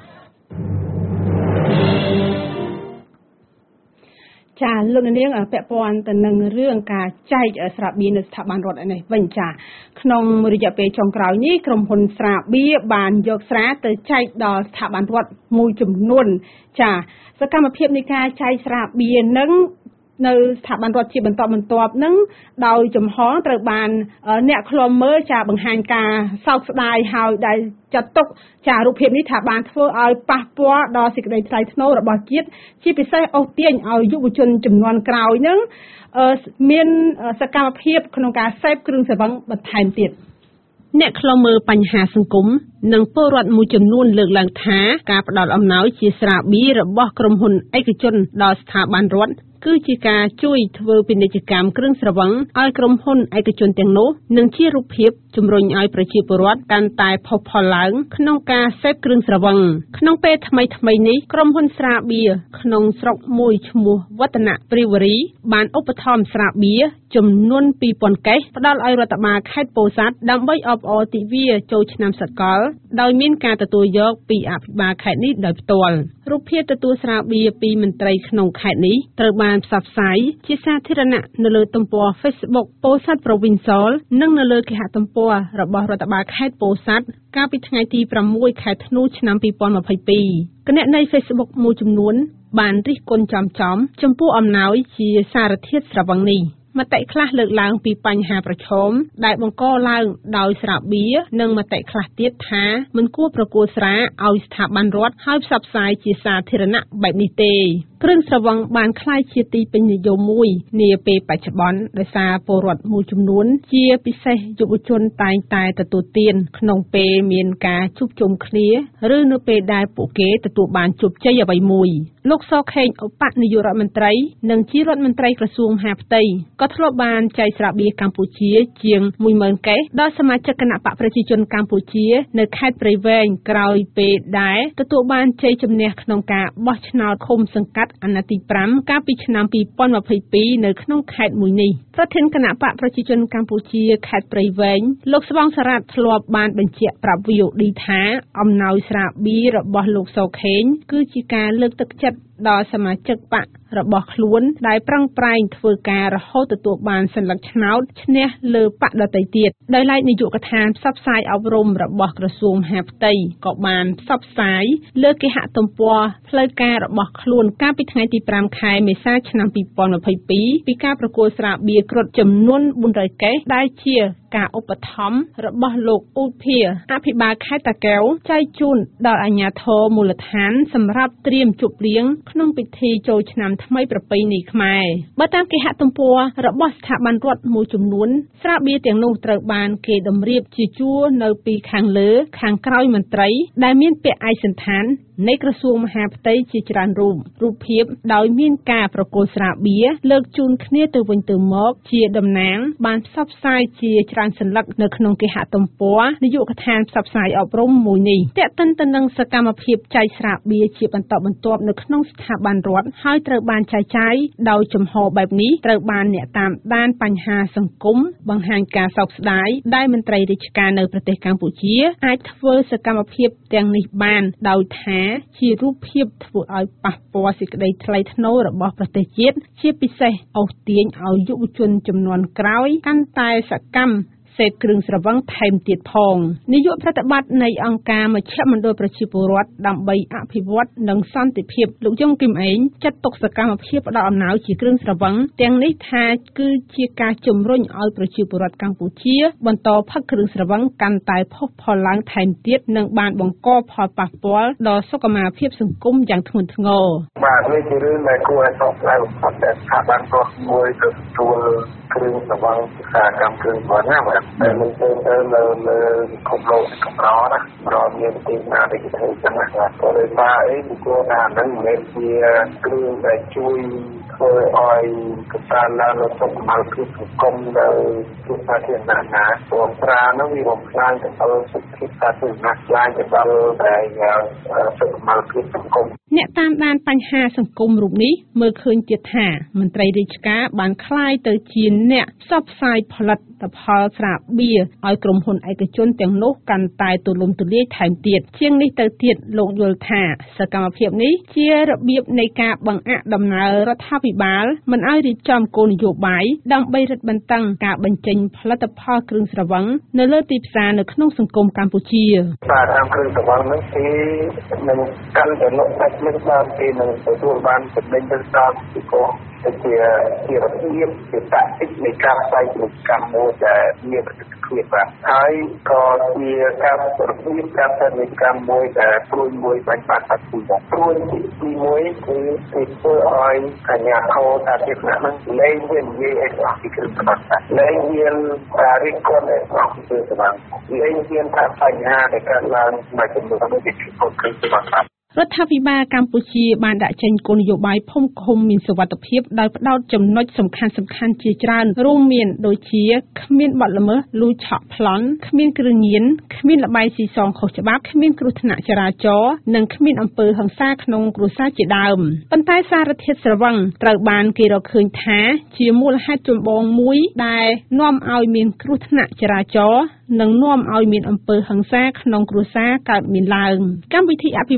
ចាលោកនាងពាក់ព័ន្ធទៅនឹងរឿងការចែកស្រាបៀរនៅស្ថាប័នរដ្ឋនេះវិញចាក្នុងរយៈពេលចុងក្រោយនេះក្រុមហ៊ុនស្រាបៀរបានយកស្រាទៅចែកដល់ស្ថាប័នរដ្ឋមួយចំនួនចាសកម្មភាពនៃការចែកស្រាបៀរនឹងនៅស្ថាប័នរដ្ឋជាបន្តបន្ទាប់នឹងដោយចំហត្រូវបានអ្នកឃ្លាំមើលចាបង្ហាញការសោកស្ដាយហើយដែលចាត់ទុកចារូបភាពនេះថាបានធ្វើឲ្យប៉ះពាល់ដល់សេចក្តីថ្លៃថ្នូររបស់ជាតិជាពិសេសអូសទាញឲ្យយុវជនចំនួនក្រោយនឹងមានសកម្មភាពក្នុងការសេពគ្រឿងស្រវឹងបន្ថែមទៀតអ្នកខ្លុំមើលបញ្ហាសង្គមនិងពលរដ្ឋមួយចំនួនលើកឡើងថាការផ្ដល់អំណោយជាស្រាបៀររបស់ក្រុមហ៊ុនឯកជនដល់ស្ថាប័នរដ្ឋគឺជាការជួយធ្វើពាណិជ្ជកម្មគ្រឿងស្រវឹងឲ្យក្រុមហ៊ុនឯកជនទាំងនោះនិងជារូបភាពជំរុញឲ្យប្រជាពលរដ្ឋកាន់តែផុសផុលឡើងក្នុងការសេពគ្រឿងស្រវឹងក្នុងពេលថ្មីថ្មីនេះក្រុមហ៊ុនស្រាបៀរក្នុងស្រុកមួយឈ្មោះវឌ្ឍនព្រាវរីបានឧបត្ថម្ភស្រាបៀរចំនួនពីរពាន់កេសផ្ដល់ឲ្យរដ្ឋបាលខេត្តពោធិ៍សាត់ដើម្បីអបអរទិវាចូលឆ្នាំសកលដោយមានការទទួលយកពីអភិបាលខេត្តនេះដោយផ្ទាល់រូបភាពទទួលស្រាបៀរពីមន្ត្រីក្នុងខេត្តនេះត្រូវបានបានផ្សព្វផ្សាយជាសាធារណៈនៅលើទំព័រ Facebook ពោធិ៍សាត់ Provincial និងនៅលើគេហទំព័ររបស់រដ្ឋបាលខេត្តពោធិ៍សាត់កាលពីថ្ងៃទីប្រាំមួយខែធ្នូឆ្នាំពីរពាន់ម្ភៃពីរគណនី Facebook មួយចំនួនបានរិះគន់ចំចំចំពោះអំណោយជាសារធាតុស្រវឹងនេះមតិខ្លះលើកឡើងពីបញ្ហាប្រឈមដែលបង្កឡើងដោយស្រាបៀរនិងមតិខ្លះទៀតថាមិនគួរប្រគល់ស្រាឲ្យស្ថាប័នរដ្ឋហើយផ្សព្វផ្សាយជាសាធារណៈបែបនេះទេគ្រឿងស្រវឹងបានក្លាយជាទីពេញនិយមមួយនាពេលបច្ចុប្បន្នដោយសារពលរដ្ឋមួយចំនួនជាពិសេសយុវជនតែងតែទទួលទានក្នុងពេលមានការជួបជុំគ្នាឬនៅពេលដែលពួកគេទទួលបានជោគជ័យអ្វីមួយលោកសខេងឧបនាយករដ្ឋមន្ត្រីនិងជារដ្ឋមន្ត្រីក្រសួងមហាផ្ទៃក៏ធ្លាប់បានចែកស្រាបៀរកម្ពុជាជាង មួយម៉ឺនកេសដល់សមាជិកគណៈបកប្រជាជនកម្ពុជានៅខេត្តព្រៃវែងក្រោយពេលដែលទទួលបានជ័យជំនះក្នុងការបោះឆ្នោតឃុំសង្កាត់អាណត្តិទីប្រាំកាលពីឆ្នាំពីរពាន់ម្ភៃពីរនៅក្នុងខេត្តមួយនេះប្រធានគណៈបកប្រជាជនកម្ពុជាខេត្តព្រៃវែងលោកស្វងសារ៉ាត់ធ្លាប់បានបញ្ជាក់ប្រាប់ វី អូ ឌី ថាអំណោយស្រាបៀររបស់លោកសខេងគឺជាការលើកទឹកចិត្តដល់សមាជិកបករបស់ខ្លួនដែលប្រឹងប្រែងធ្វើការរហូតទទួលបានសញ្ញាឆ្នោតឈ្នះលើបកដទៃទៀតដោយឡែកនាយកដ្ឋានផ្សព្វផ្សាយអប់រំរបស់ក្រសួងមហាផ្ទៃក៏បានផ្សព្វផ្សាយលើគេហទំព័រផ្លូវការរបស់ខ្លួនកាលពីថ្ងៃទីប្រាំខែមេសាឆ្នាំពីរពាន់ម្ភៃពីរពីការប្រគល់ស្រាបៀរគ្រុឌចំនួនបួនរយកេសដែលជាការឧបត្ថម្ភរបស់លោកអ៊ូភាអភិបាលខេត្តតាកែវចែកជូនដល់អាជ្ញាធរមូលដ្ឋានសម្រាប់ត្រៀមជប់លៀងក្នុងពិធីចូលឆ្នាំថ្មីប្រពៃណីខ្មែរបើតាមគេហទំព័ររបស់ស្ថាប័នរដ្ឋមួយចំនួនស្រាបៀរទាំងនោះត្រូវបានគេតម្រៀបជាជួរនៅពីខាងលើខាងក្រោយមន្ត្រីដែលមានពាក្យឯកសណ្ឋាននៃក្រសួងមហាផ្ទៃជាច្រើនរូបរូបភាពដោយមានការប្រគល់ស្រាបៀរលើកជូនគ្នាទៅវិញទៅមកជាតំណាងបានផ្សព្វផ្សាយជាច្រើនសន្លឹកនៅក្នុងគេហទំព័រនាយកដ្ឋានផ្សព្វផ្សាយអប់រំមួយនេះទាក់ទិនទៅនឹងសកម្មភាពចែកស្រាបៀរជាបន្តបន្ទាប់នៅក្នុងស្ថាប័នរដ្ឋហើយត្រូវបានចែកចាយដោយចំហបែបនេះត្រូវបានអ្នកតាមដានបញ្ហាសង្គមបង្ហាញការសោកស្ដាយដែលមន្ត្រីរាជការនៅប្រទេសកម្ពុជាអាចធ្វើសកម្មភាពទាំងនេះបានដោយថាជារូបភាពធ្វើឲ្យប៉ះពាល់សេចក្តីថ្លៃថ្នូររបស់ប្រទេសជាតិជាពិសេសអូសទាញឲ្យយុវជនជំនាន់ក្រោយកាន់តែសកម្មសេពគ្រឿងស្រវឹងថែមទៀតផងនាយកប្រតិបត្តិនៃអង្គការមជ្ឈមណ្ឌលប្រជាពលរដ្ឋដើម្បីអភិវឌ្ឍនិងសន្តិភាពលោកយងគឹមអេងចាត់ទុកសកម្មភាពផ្ដល់អំណោយជាគ្រឿងស្រវឹងទាំងនេះថាគឺជាការជំរុញឲ្យប្រជាពលរដ្ឋកម្ពុជាបន្តផឹកគ្រឿងស្រវឹងកាន់តែផុសផុលឡើងថែមទៀតនិងបានបង្កផលប៉ះពាល់ដល់សុខុមាលភាពសង្គមយ៉ាងធ្ងន់ធ្ងរបាទវាជារឿងដែលគួរឲ្យសោកស្ដាយបំផុតដែលស្ថាប័នរដ្ឋមួយទៅទទួលគ្រឿងស្រវឹងឧស្សាហកម្មគ្រឿងស្រវឹងណាបាទតែមិនទៅទៅលើលើគ្រប់លោកកម្រណាប្រមានទីណាដែលគេធ្វើចឹងណាបាទក៏ដោយសារអីពីព្រោះថាហ្នឹងមិនមែនជាគ្រឿងដែលជួយធ្វើឲ្យកសាឡើងនៅសុខុមាលភាពសង្គមនៅទូសាធារណៈណាព្រមប្រាហ្នឹងវាបំផ្លាញទៅដល់សុខភាពសាធារណៈខ្លាំងទៅដល់តែសុខុមាលភាពសង្គមអ្នកតាមដានបញ្ហាសង្គមរូបនេះមើលឃើញទៀតថាមន្ត្រីរាជការបានคล้ายទៅជាអ្នកផ្សព្វផ្សាយផលិតផលស្រាបៀរឲ្យក្រុមហ៊ុនឯកជនទាំងនោះកាន់តែទូលំទូលាយថែមទៀតជាងនេះទៅទៀតលោកយល់ថាសកម្មភាពនេះជារបៀបនៃការបង្អាក់ដំណើររដ្ឋាភិបាលមិនឲ្យរៀបចំគោលនយោបាយដើម្បីរឹតបន្តឹងការបញ្ចេញផលិតផលគ្រឿងស្រវឹងនៅលើទីផ្សារនៅក្នុងសង្គមកម្ពុជាបាទតាមគ្រឿងស្រវឹងនេះគឺនឹងកាន់តែលក់ដាច់នឹងបានគេនឹងទទួលបានចំណេញទៅដល់ពីកោជាជារបៀបជាតាក់ទិកនៃការផ្សាយពាណិជ្ជកម្មមួយដែលមានប្រសិទ្ធភាពបាទហើយក៏ជាការរបៀបការផ្សាយពាណិជ្ជកម្មមួយដែលព្រួយមួយបាញ់បាត់បាត់ពីព្រួយទីមួយគឺគេធ្វើឲ្យអាជ្ញាធរសាធារណៈនឹងលែងមាននិយាយអីអស់ពីគ្រឿងស្រវឹងលែងមានការរិះគន់អីអស់ពីគ្រឿងស្រវឹងលែងមានថាបញ្ហាដែលកើតឡើងនៅចំនួននៃគ្រឿងស្រវឹងរដ្ឋាភិបាលកម្ពុជាបានដាក់ចេញគោលនយោបាយភូមិឃុំមានសុវត្ថិភាពដោយផ្ដោតចំណុចសំខាន់សំខាន់ជាច្រើនរួមមានដូចជាគ្មានបទល្មើសលួចឆក់ប្លន់គ្មានគ្រឿងញៀនគ្មានល្បែងស៊ីសងខុសច្បាប់គ្មានគ្រោះថ្នាក់ចរាចរណ៍និងគ្មានអំពើហិង្សាក្នុងគ្រួសារជាដើមប៉ុន្តែសារធាតុស្រវឹងត្រូវបានគេរកឃើញថាជាមូលហេតុចម្បងមួយដែលនាំឲ្យមានគ្រោះថ្នាក់ចរាចរណ៍និងនាំឲ្យមានអំពើហិង្សាក្នុងគ្រួសារកើតមានឡើងកម្មវិធីអភិវឌ្ឍអង្គ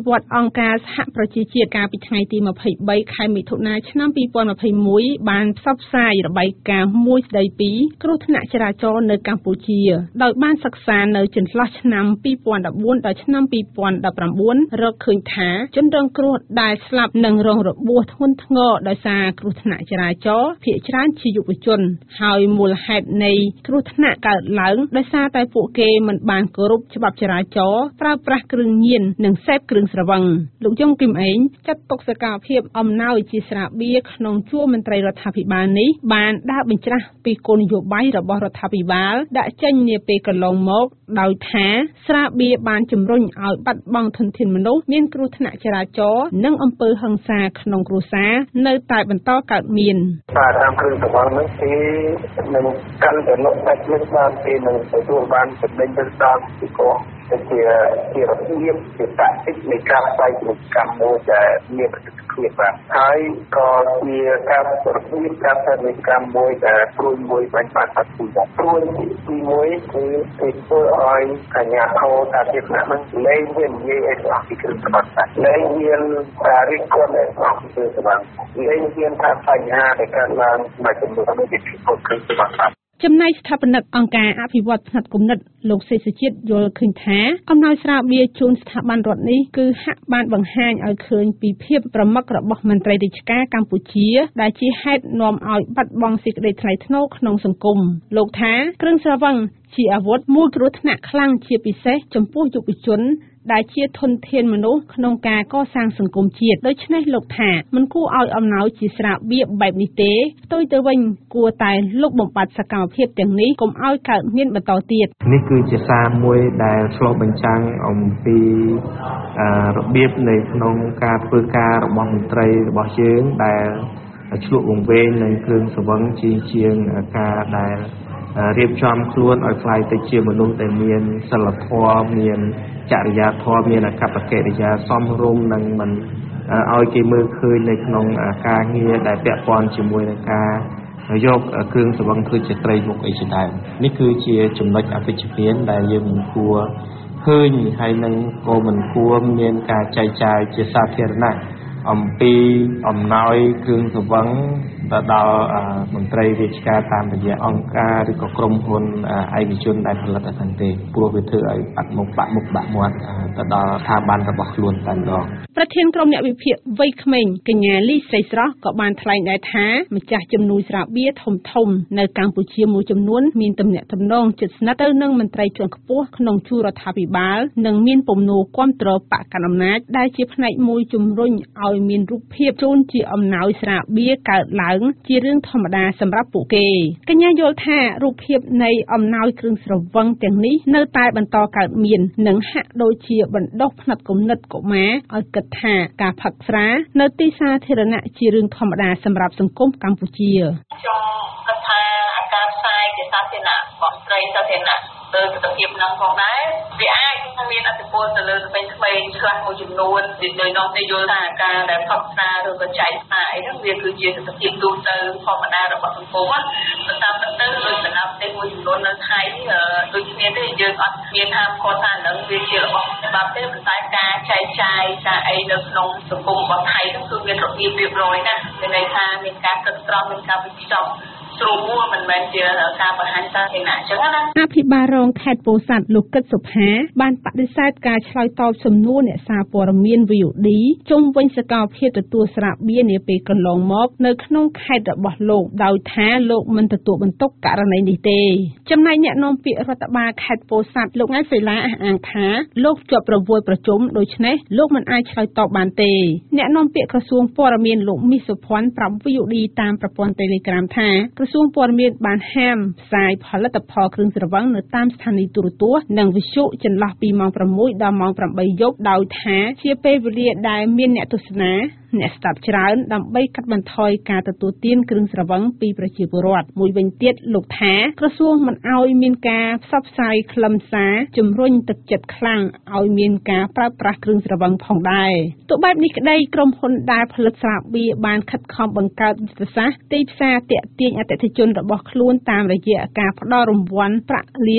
អង្គការសហប្រជាជាតិកាលពីថ្ងៃទីម្ភៃបីខែមិថុនាឆ្នាំពីរពាន់ម្ភៃមួយបានផ្សព្វផ្សាយរបាយការណ៍មួយស្ដីពីគ្រោះថ្នាក់ចរាចរណ៍នៅកម្ពុជាដោយបានសិក្សានៅចន្លោះឆ្នាំពីរពាន់ដប់បួនដល់ឆ្នាំពីរពាន់ដប់ប្រាំបួនរកឃើញថាជនរងគ្រោះដែលស្លាប់និងរងរបួសធ្ងន់ធ្ងរដោយសារគ្រោះថ្នាក់ចរាចរណ៍ភាគច្រើនជាយុវជនហើយមូលហេតុនៃគ្រោះថ្នាក់កើតឡើងដោយសារតែពួកគេមិនបានគោរពច្បាប់ចរាចរណ៍ប្រើប្រាស់គ្រឿងញៀននិងសេពគ្រឿងស្រវឹងលោកយងគឹមអេងចាត់ទុកសកម្មភាពអំណោយជាស្រាបៀរក្នុងជួរមន្ត្រីរដ្ឋាភិបាលនេះបានដើរបញ្ច្រាស់ពីគោលនយោបាយរបស់រដ្ឋាភិបាលដាក់ចេញនាពេលកន្លងមកដោយថាស្រាបៀរបានជំរុញឲ្យបាត់បង់ធនធានមនុស្សមានគ្រោះថ្នាក់ចរាចរណ៍និងអំពើហិង្សាក្នុងគ្រួសារនៅតែបន្តកើតមានបាទតាមគ្រឿងស្រវឹងនេះគឺនឹងកាន់តែលុបដាច់លឹកបានពីនឹងទទួលបានចំណេញទៅដល់ពីកោជាជារបៀបជាតាក់ទិកនៃការផ្សាយពាណិជ្ជកម្មមួយដែលមានប្រសិទ្ធភាពបាទហើយក៏ជាការរបៀបការផ្សាយពាណិជ្ជកម្មមួយដែលព្រួយមួយបាញ់បានបាត់ពីព្រួយទីមួយគឺគេធ្វើឲ្យអាជ្ញាធរតាទីផ្នែកនឹងលែងមាននិយាយអីអស់ពីគ្រឿងសម្បត្តិលែងមានការរិះគន់អស់ពីគ្រឿងសម្បត្តិលែងមានថាបញ្ហាដែលកើតឡើងមួយចំនួនដូចជាគ្រឿងសម្បត្តិចំណែកស្ថាបនិកអង្គការអភិវឌ្ឍផ្នែកគំនិតលោកសេសុជាតិយល់ឃើញថាអំណោយស្រាបៀរជូនស្ថាប័នរដ្ឋនេះគឺហាក់បានបង្ហាញឲ្យឃើញពីភាពប្រមឹករបស់មន្ត្រីរាជការកម្ពុជាដែលជាហេតុនាំឲ្យបាត់បង់សេចក្តីថ្លៃថ្នូរក្នុងសង្គមលោកថាគ្រឿងស្រវឹងជាអាវុធមួយគ្រោះថ្នាក់ខ្លាំងជាពិសេសចំពោះយុវជនដែលជាធនធានមនុស្សក្នុងការកសាងសង្គមជាតិដូច្នេះលោកថាមិនគួរឲ្យអំណោយជាស្រាបៀរបែបនេះទេផ្ទុយទៅវិញគួរតែលុបបំបាត់សកម្មភាពទាំងនេះកុំឲ្យកើតមានបន្តទៀតនេះគឺជាសារមួយដែលឆ្លុះបញ្ចាំងអំពីរបៀបនៅក្នុងការធ្វើការរបស់មន្ត្រីរបស់យើងដែលឆ្លក់វង្វេងនឹងគ្រឿងស្រវឹងជាជាងការដែលរៀបចំខ្លួនឲ្យខ្លាយទៅជាមនុស្សដែលមានសិលធម៌មានចរិយាធម៌មានអកប្បកិរិយាសមរម្យនិងមិនឲ្យគេមើលឃើញនៅក្នុងការងារដែលពាក់ព័ន្ធជាមួយនឹងការយកគ្រឿងស្រវឹងធ្វើជាត្រីមុខអីជាដើមនេះគឺជាចំណុចអវិជ្ជមានដែលយើងមិនគួរឃើញហើយនឹងក៏មិនគួរមានការចែកចាយជាសាធារណៈអំពីអំណោយគ្រឿងស្រវឹងទៅដល់មន្ត្រីរាជការតាមរយៈអង្គការឬក៏ក្រុមហ៊ុនឯកជនដែលផលិតអីទេព្រោះវាធ្វើឲ្យបាត់មុខបាក់មុខបាក់មាត់ទៅដល់ស្ថាប័នរបស់ខ្លួនតែម្ដងប្រធានក្រុមអ្នកវិភាគវ័យក្មេងកញ្ញាលីស្រីស្រស់ក៏បានថ្លែងដែរថាម្ចាស់ជំនួយស្រាបៀរធំធំនៅកម្ពុជាមួយចំនួនមានទំនាក់ទំនងជិតស្និទ្ធទៅនឹងមន្ត្រីជាន់ខ្ពស់ក្នុងជួររដ្ឋាភិបាលនិងមានពំនូគាំទ្របកកណ្ដាលអំណាចដែលជាផ្នែកមួយជំរុញឲ្យមានរូបភាពជូនជាអំណោយស្រាបៀរកើតឡើងជារឿងធម្មតាសម្រាប់ពួកគេកញ្ញាយល់ថារូបភាពនៃអំណោយគ្រឿងស្រវឹងទាំងនេះនៅតែបន្តកើតមាននិងហាក់ដូចជាបណ្ដុះផ្នែកគំនិតកុមារឲ្យគិតថាការផឹកស្រានៅទីសាធារណៈជារឿងធម្មតាសម្រាប់សង្គមកម្ពុជាខ្ញុំគិតថាការផ្សាយជាសាធារណៈរបស់ស្រីសាធារណៈលើទស្សនវិជ្ជានឹងផងដែរវាអាចមានអត្ថប្រយោជន៍ទៅលើក្មេងៗខ្លះមួយចំនួនពីដោយនាំទៅយល់ថាការដែលផឹកស្រាឬក៏ចែកស្រាអីហ្នឹងវាគឺជាទស្សនវិជ្ជាទូទៅធម្មតារបស់សង្គមណាតាមពិតទៅដោយបណ្ដាប្រទេសមួយចំនួននៅថៃដូចគ្នាទេយើងអត់មានថាខុសថាហ្នឹងវាជារបស់ច្បាប់ទេប៉ុន្តែការចែកចាយការអីនៅក្នុងសង្គមរបស់ថៃហ្នឹងគឺមានរបៀបរៀបរយណាស់មានន័យថាមានការគិតត្រង់មានការវិភាគស្រួលមួយមិនមែនជាការបង្ហាញសាធារណៈអញ្ចឹងណាអភិបាលរងខេត្តពោធិ៍សាត់លោកកឹតសុផាបានបដិសេធការឆ្លើយតបសំណួរអ្នកសារព័ត៌មាន វី អូ ឌី ជុំវិញសកម្មភាពទទួលស្រាបៀរនាពេលកន្លងមកនៅក្នុងខេត្តរបស់លោកដោយថាលោកមិនទទួលបន្ទុកករណីនេះទេចំណែកអ្នកនាំពាក្យរដ្ឋបាលខេត្តពោធិ៍សាត់លោកង៉ៃសេឡាអះអាងថាលោកជាប់រវល់ប្រជុំដូច្នេះលោកមិនអាចឆ្លើយតបបានទេអ្នកនាំពាក្យក្រសួងព័ត៌មានលោកមីសុភ័ណ្ឌប្រាប់ វី អូ ឌី តាមប្រព័ន្ធ Telegram ថាក្រសួងព័ត៌មានបានហាមផ្សាយផលិតផលគ្រឿងស្រវឹងនៅតាមស្ថានីយទូរទស្សន៍និងវិទ្យុចន្លោះពីម៉ោងប្រាំមួយដល់ម៉ោងប្រាំបីយប់ដោយថាជាពេលវេលាដែលមានអ្នកទស្សនាអ្នកស្ដាប់ច្រើនដើម្បីកាត់បន្ថយការទទួលទានគ្រឿងស្រវឹងពីប្រជាពលរដ្ឋមួយវិញទៀតលោកថាក្រសួងមិនអោយមានការផ្សព្វផ្សាយខ្លឹមសារជំរុញទឹកចិត្តខ្លាំងឲ្យមានការប្រើប្រាស់គ្រឿងស្រវឹងផងដែរទោះបែបនេះក្តីក្រុមហ៊ុនដែលផលិតស្រាបៀរបានខិតខំបង្កើតយុទ្ធសាស្ត្រទីផ្សារទាក់ទាញអតិថិជនរបស់ខ្លួនតាមរយៈការផ្ដល់រង្វាន់ប្រាក់លាន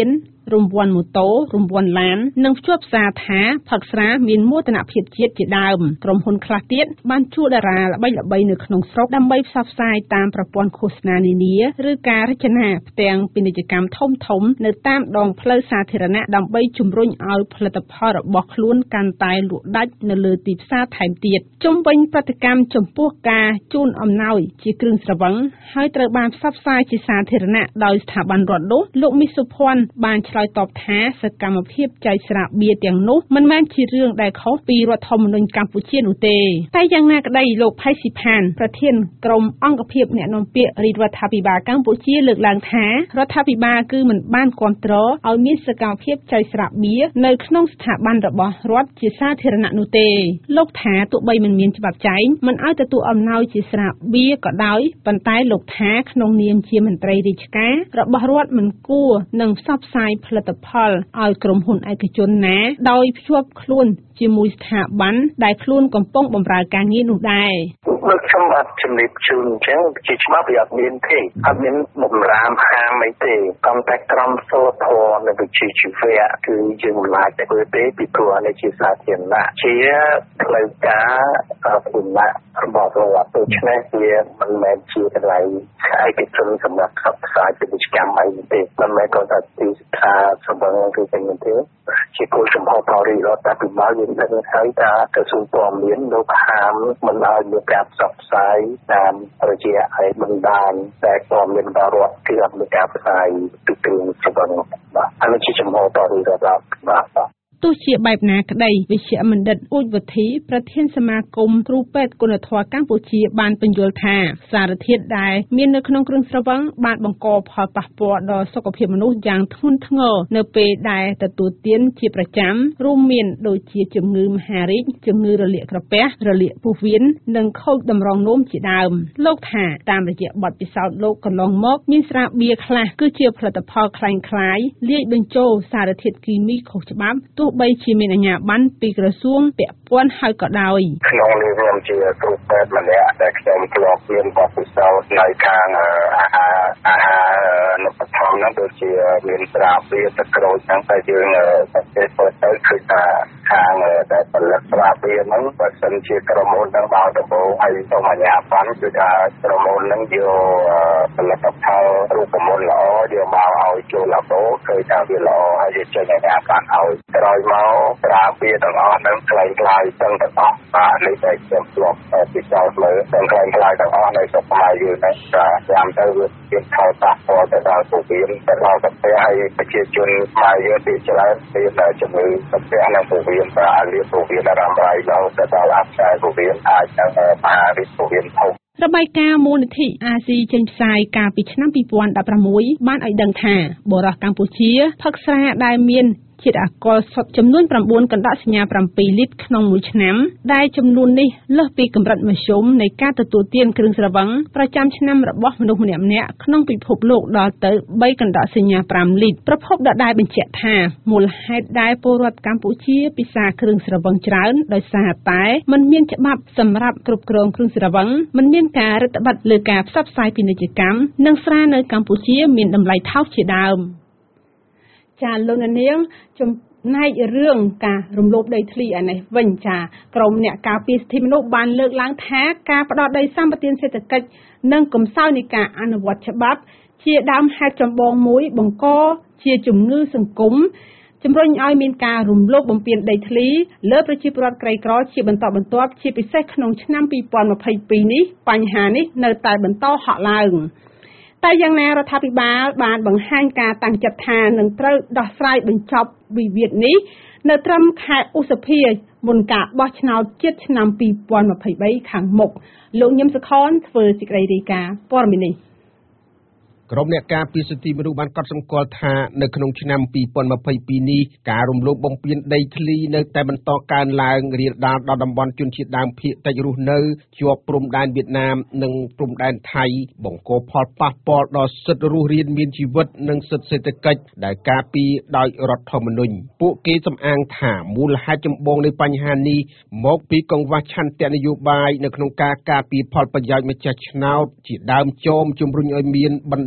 រង្វាន់ម៉ូតូរង្វាន់ឡាននិងភ្ជាប់សារថាផឹកស្រាមានមោទនភាពជាតិជាដើមក្រុមហ៊ុនខ្លះទៀតបានជួលតារាល្បីៗនៅក្នុងស្រុកដើម្បីផ្សព្វផ្សាយតាមប្រព័ន្ធឃោសនានានាឬការរចនាផ្ទាំងពាណិជ្ជកម្មធំៗនៅតាមដងផ្លូវសាធារណៈដើម្បីជំរុញឲ្យផលិតផលរបស់ខ្លួនកាន់តែលក់ដាច់នៅលើទីផ្សារថែមទៀតជុំវិញប្រតិកម្មចំពោះការជូនអំណោយជាគ្រឿងស្រវឹងហើយត្រូវបានផ្សព្វផ្សាយជាសាធារណៈដោយស្ថាប័នរដ្ឋនោះលោកមីសុភ័ណ្ឌបានឆ្លើយតបថាសកម្មភាពចែកស្រាបៀរទាំងនោះមិនមែនជារឿងដែលខុសពីរដ្ឋធម្មនុញ្ញកម្ពុជានោះទេតែយ៉ាងណាក្តីលោកផៃស៊ីផានប្រធានក្រុមអង្គភាពអ្នកនាំពាក្យរាជរដ្ឋាភិបាលកម្ពុជាលើកឡើងថារដ្ឋាភិបាលគឺមិនបានគាំទ្រឲ្យមានសកម្មភាពចែកស្រាបៀរនៅក្នុងស្ថាប័នរបស់រដ្ឋជាសាធារណៈនោះទេលោកថាទោះបីមិនមានច្បាប់ចែងមិនឲ្យទទួលអំណោយជាស្រាបៀរក៏ដោយប៉ុន្តែលោកថាក្នុងនាមជាមន្ត្រីរាជការរបស់រដ្ឋមិនគួរនឹងផ្សព្វផ្សាយផលិតផលឲ្យក្រុមហ៊ុនឯកជនណាដោយភ្ជាប់ខ្លួនជាមួយស្ថាប័នដែលខ្លួនកំពុងបម្រើការងារនោះដែរលោកខ្ញុំអត់ជំរាបជូនអញ្ចឹងជាច្បាប់វាអត់មានទេអត់មានបំរាមហាមអីទេកំតែក្រមសីលធម៌នៅវិជ្ជាជីវៈគឺយើងមិនអាចធ្វើទេពីព្រោះនេះជាសាធារណៈជាផ្លូវការពុនៈរបស់រដ្ឋដូច្នេះវាមិនមែនជាកន្លែងឯកជនសម្រាប់ផ្សព្វផ្សាយពាណិជ្ជកម្មអីទេមិនមែនគាត់ថាទីស្ថាសម្បត្តិគឺតែមិនទេជាគោលចំហបរិរដ្ឋតែពីមកយើងដឹងហើយថាក្រសួងព័ត៌មានលោកហាមមិនឲ្យមានការផ្សព្វផ្សាយតាមរយៈឯបណ្ដាញតែព័ត៌មានរបស់រដ្ឋគឺអត់មានការផ្សាយពីគ្រឿងស្រវឹងបាទអានេះជាចំហបរិរដ្ឋបាទទោះជាបែបណាក្តីវិជ្ជបណ្ឌិតអ៊ូចវុធីប្រធានសមាគមគ្រូពេទ្យគុណធម៌កម្ពុជាបានពន្យល់ថាសារធាតុដែលមាននៅក្នុងគ្រឿងស្រវឹងបានបង្កផលប៉ះពាល់ដល់សុខភាពមនុស្សយ៉ាងធ្ងន់ធ្ងរនៅពេលដែលទទួលទានជាប្រចាំរួមមានដូចជាជំងឺមហារីកជំងឺរលាកក្រពះរលាកពោះវៀននិងខូចតម្រងនោមជាដើមលោកថាតាមរយៈបទពិសោធន៍លោកកន្លងមកមានស្រាបៀរខ្លះគឺជាផលិតផលคล้ายៗលាយបញ្ចូលសារធាតុគីមីខុសច្បាប់ទោះបីជាមានអាជ្ញាប័ណ្ណពីក្រសួងពាក់ព័ន្ធហើយក៏ដោយក្នុងនេះខ្ញុំជាគ្រូពេទ្យម្នាក់ដែលខ្ញុំធ្លាប់រៀនបទពិសោធន៍នៅខាងអាហារអាហារនៅបឋមនោះដូចជាមានស្រាបៀរទឹកក្រូចហ្នឹងតែយើងតែពេលទៅឃើញថាខាងដែលផលិតស្រាបៀរហ្នឹងបើសិនជាក្រុមហ៊ុនហ្នឹងដល់ដំបូងហើយសូមអាជ្ញាប័ណ្ណគឺថាក្រុមហ៊ុនហ្នឹងយកផលិតផលរូបមន្តល្អយកមកឲ្យចូលឡាបូឃើញថាវាល្អហើយយកចេញអាជ្ញាប័ណ្ណឲ្យក្រោយមកស្រាបៀរទាំងអស់ហ្នឹងខ្លាំងខ្លាយទាំងទាំងអស់បាទនេះតែខ្ញុំធ្លាប់ពិសោធន៍មើលទាំងខ្លាំងខ្លាយទាំងអស់នៅស្រុកខ្មែរយើងហ្នឹងតែតាមទៅវាមានខោប៉ះពាល់ទៅដល់ពោះវៀនទៅដល់កាពះហើយប្រជាជនខ្មែរយើងទីច្រើនមានតែជំងឺកាពះនិងពោះវៀនតែអាលៀពោះវៀនអារ៉ាំរៃដល់ទៅដល់អាខ្សែពោះវៀនអាចនឹងមហារីកពោះវៀនធំរបាយការណ៍មូលនិធិអាស៊ីចេញផ្សាយកាលពីឆ្នាំពីរពាន់ដប់ប្រាំមួយបានឲ្យដឹងថាបុរសកម្ពុជាផឹកស្រាដែលមានជាតិអាល់កុលសុទ្ធចំនួន៩កណ្ដកសញ្ញាប្រាំពីរលីត្រក្នុងមួយឆ្នាំដែលចំនួននេះលើសពីកម្រិតមធ្យមនៃការទទួលទានគ្រឿងស្រវឹងប្រចាំឆ្នាំរបស់មនុស្សម្នាក់ៗក្នុងពិភពលោកដល់ទៅបីកណ្ដកសញ្ញាប្រាំលីត្រប្រភពដដែលបញ្ជាក់ថាមូលហេតុដែលពលរដ្ឋកម្ពុជាពិសាគ្រឿងស្រវឹងច្រើនដោយសារតែមិនមានច្បាប់សម្រាប់គ្រប់គ្រងគ្រឿងស្រវឹងមិនមានការរដ្ឋបတ်លើការផ្សព្វផ្សាយពាណិជ្ជកម្មនិងស្រានៅកម្ពុជាមានតម្លៃថោកជាដើមចាលោកនាងចំណែករឿងការរំលោភដីធ្លីឯនេះវិញចាក្រមអ្នកការពារសិទ្ធិមនុស្សបានលើកឡើងថាការផ្ដោតដីសម្បត្តិសេដ្ឋកិច្ចនិងកំសោយនៃការអនុវត្តច្បាប់ជាដើមហេតុចម្បងមួយបង្កជាជំងឺសង្គមជំរុញឲ្យមានការរំលោភបំពានដីធ្លីលើប្រជាពលរដ្ឋក្រីក្រជាបន្តបន្ទាប់ជាពិសេសក្នុងឆ្នាំពីរពាន់ម្ភៃពីរនេះបញ្ហានេះនៅតែបន្តហក់ឡើងតែយ៉ាងណារដ្ឋាភិបាលបានបង្ហាញការតាំងចិត្តថានឹងត្រូវដោះស្រាយបញ្ចប់វិវាទនេះនៅត្រឹមខែឧសភាមុនការបោះឆ្នោតជាតិឆ្នាំពីរពាន់ម្ភៃបីខាងមុខលោកញឹមសុខនធ្វើសេចក្តីរាយការណ៍ព័ត៌មាននេះក្រុមអ្នកការពារសិទ្ធិមនុស្សបានកត់សម្គាល់ថានៅក្នុងឆ្នាំពីរពាន់ម្ភៃពីរនេះការរំលោភបំពានដីធ្លីនៅតែបន្តកើនឡើងរាលដាលដល់តំបន់ជនជាតិដើមភាគតិចរស់នៅជាប់ព្រំដែនវៀតណាមនិងព្រំដែនថៃបង្កផលប៉ះពាល់ដល់សិទ្ធិរស់រានមានជីវិតនិងសិទ្ធិសេដ្ឋកិច្ចដែលការពារដោយរដ្ឋធម្មនុញ្ញពួកគេសំអាងថាមូលហេតុចម្បងនៃបញ្ហានេះមកពីកង្វះឆន្ទៈនយោបាយនៅក្នុងការការពារផលប្រយោជន៍ម្ចាស់ឆ្នោតជាដើមចោមជំរុញឲ្យមានបណ្ដា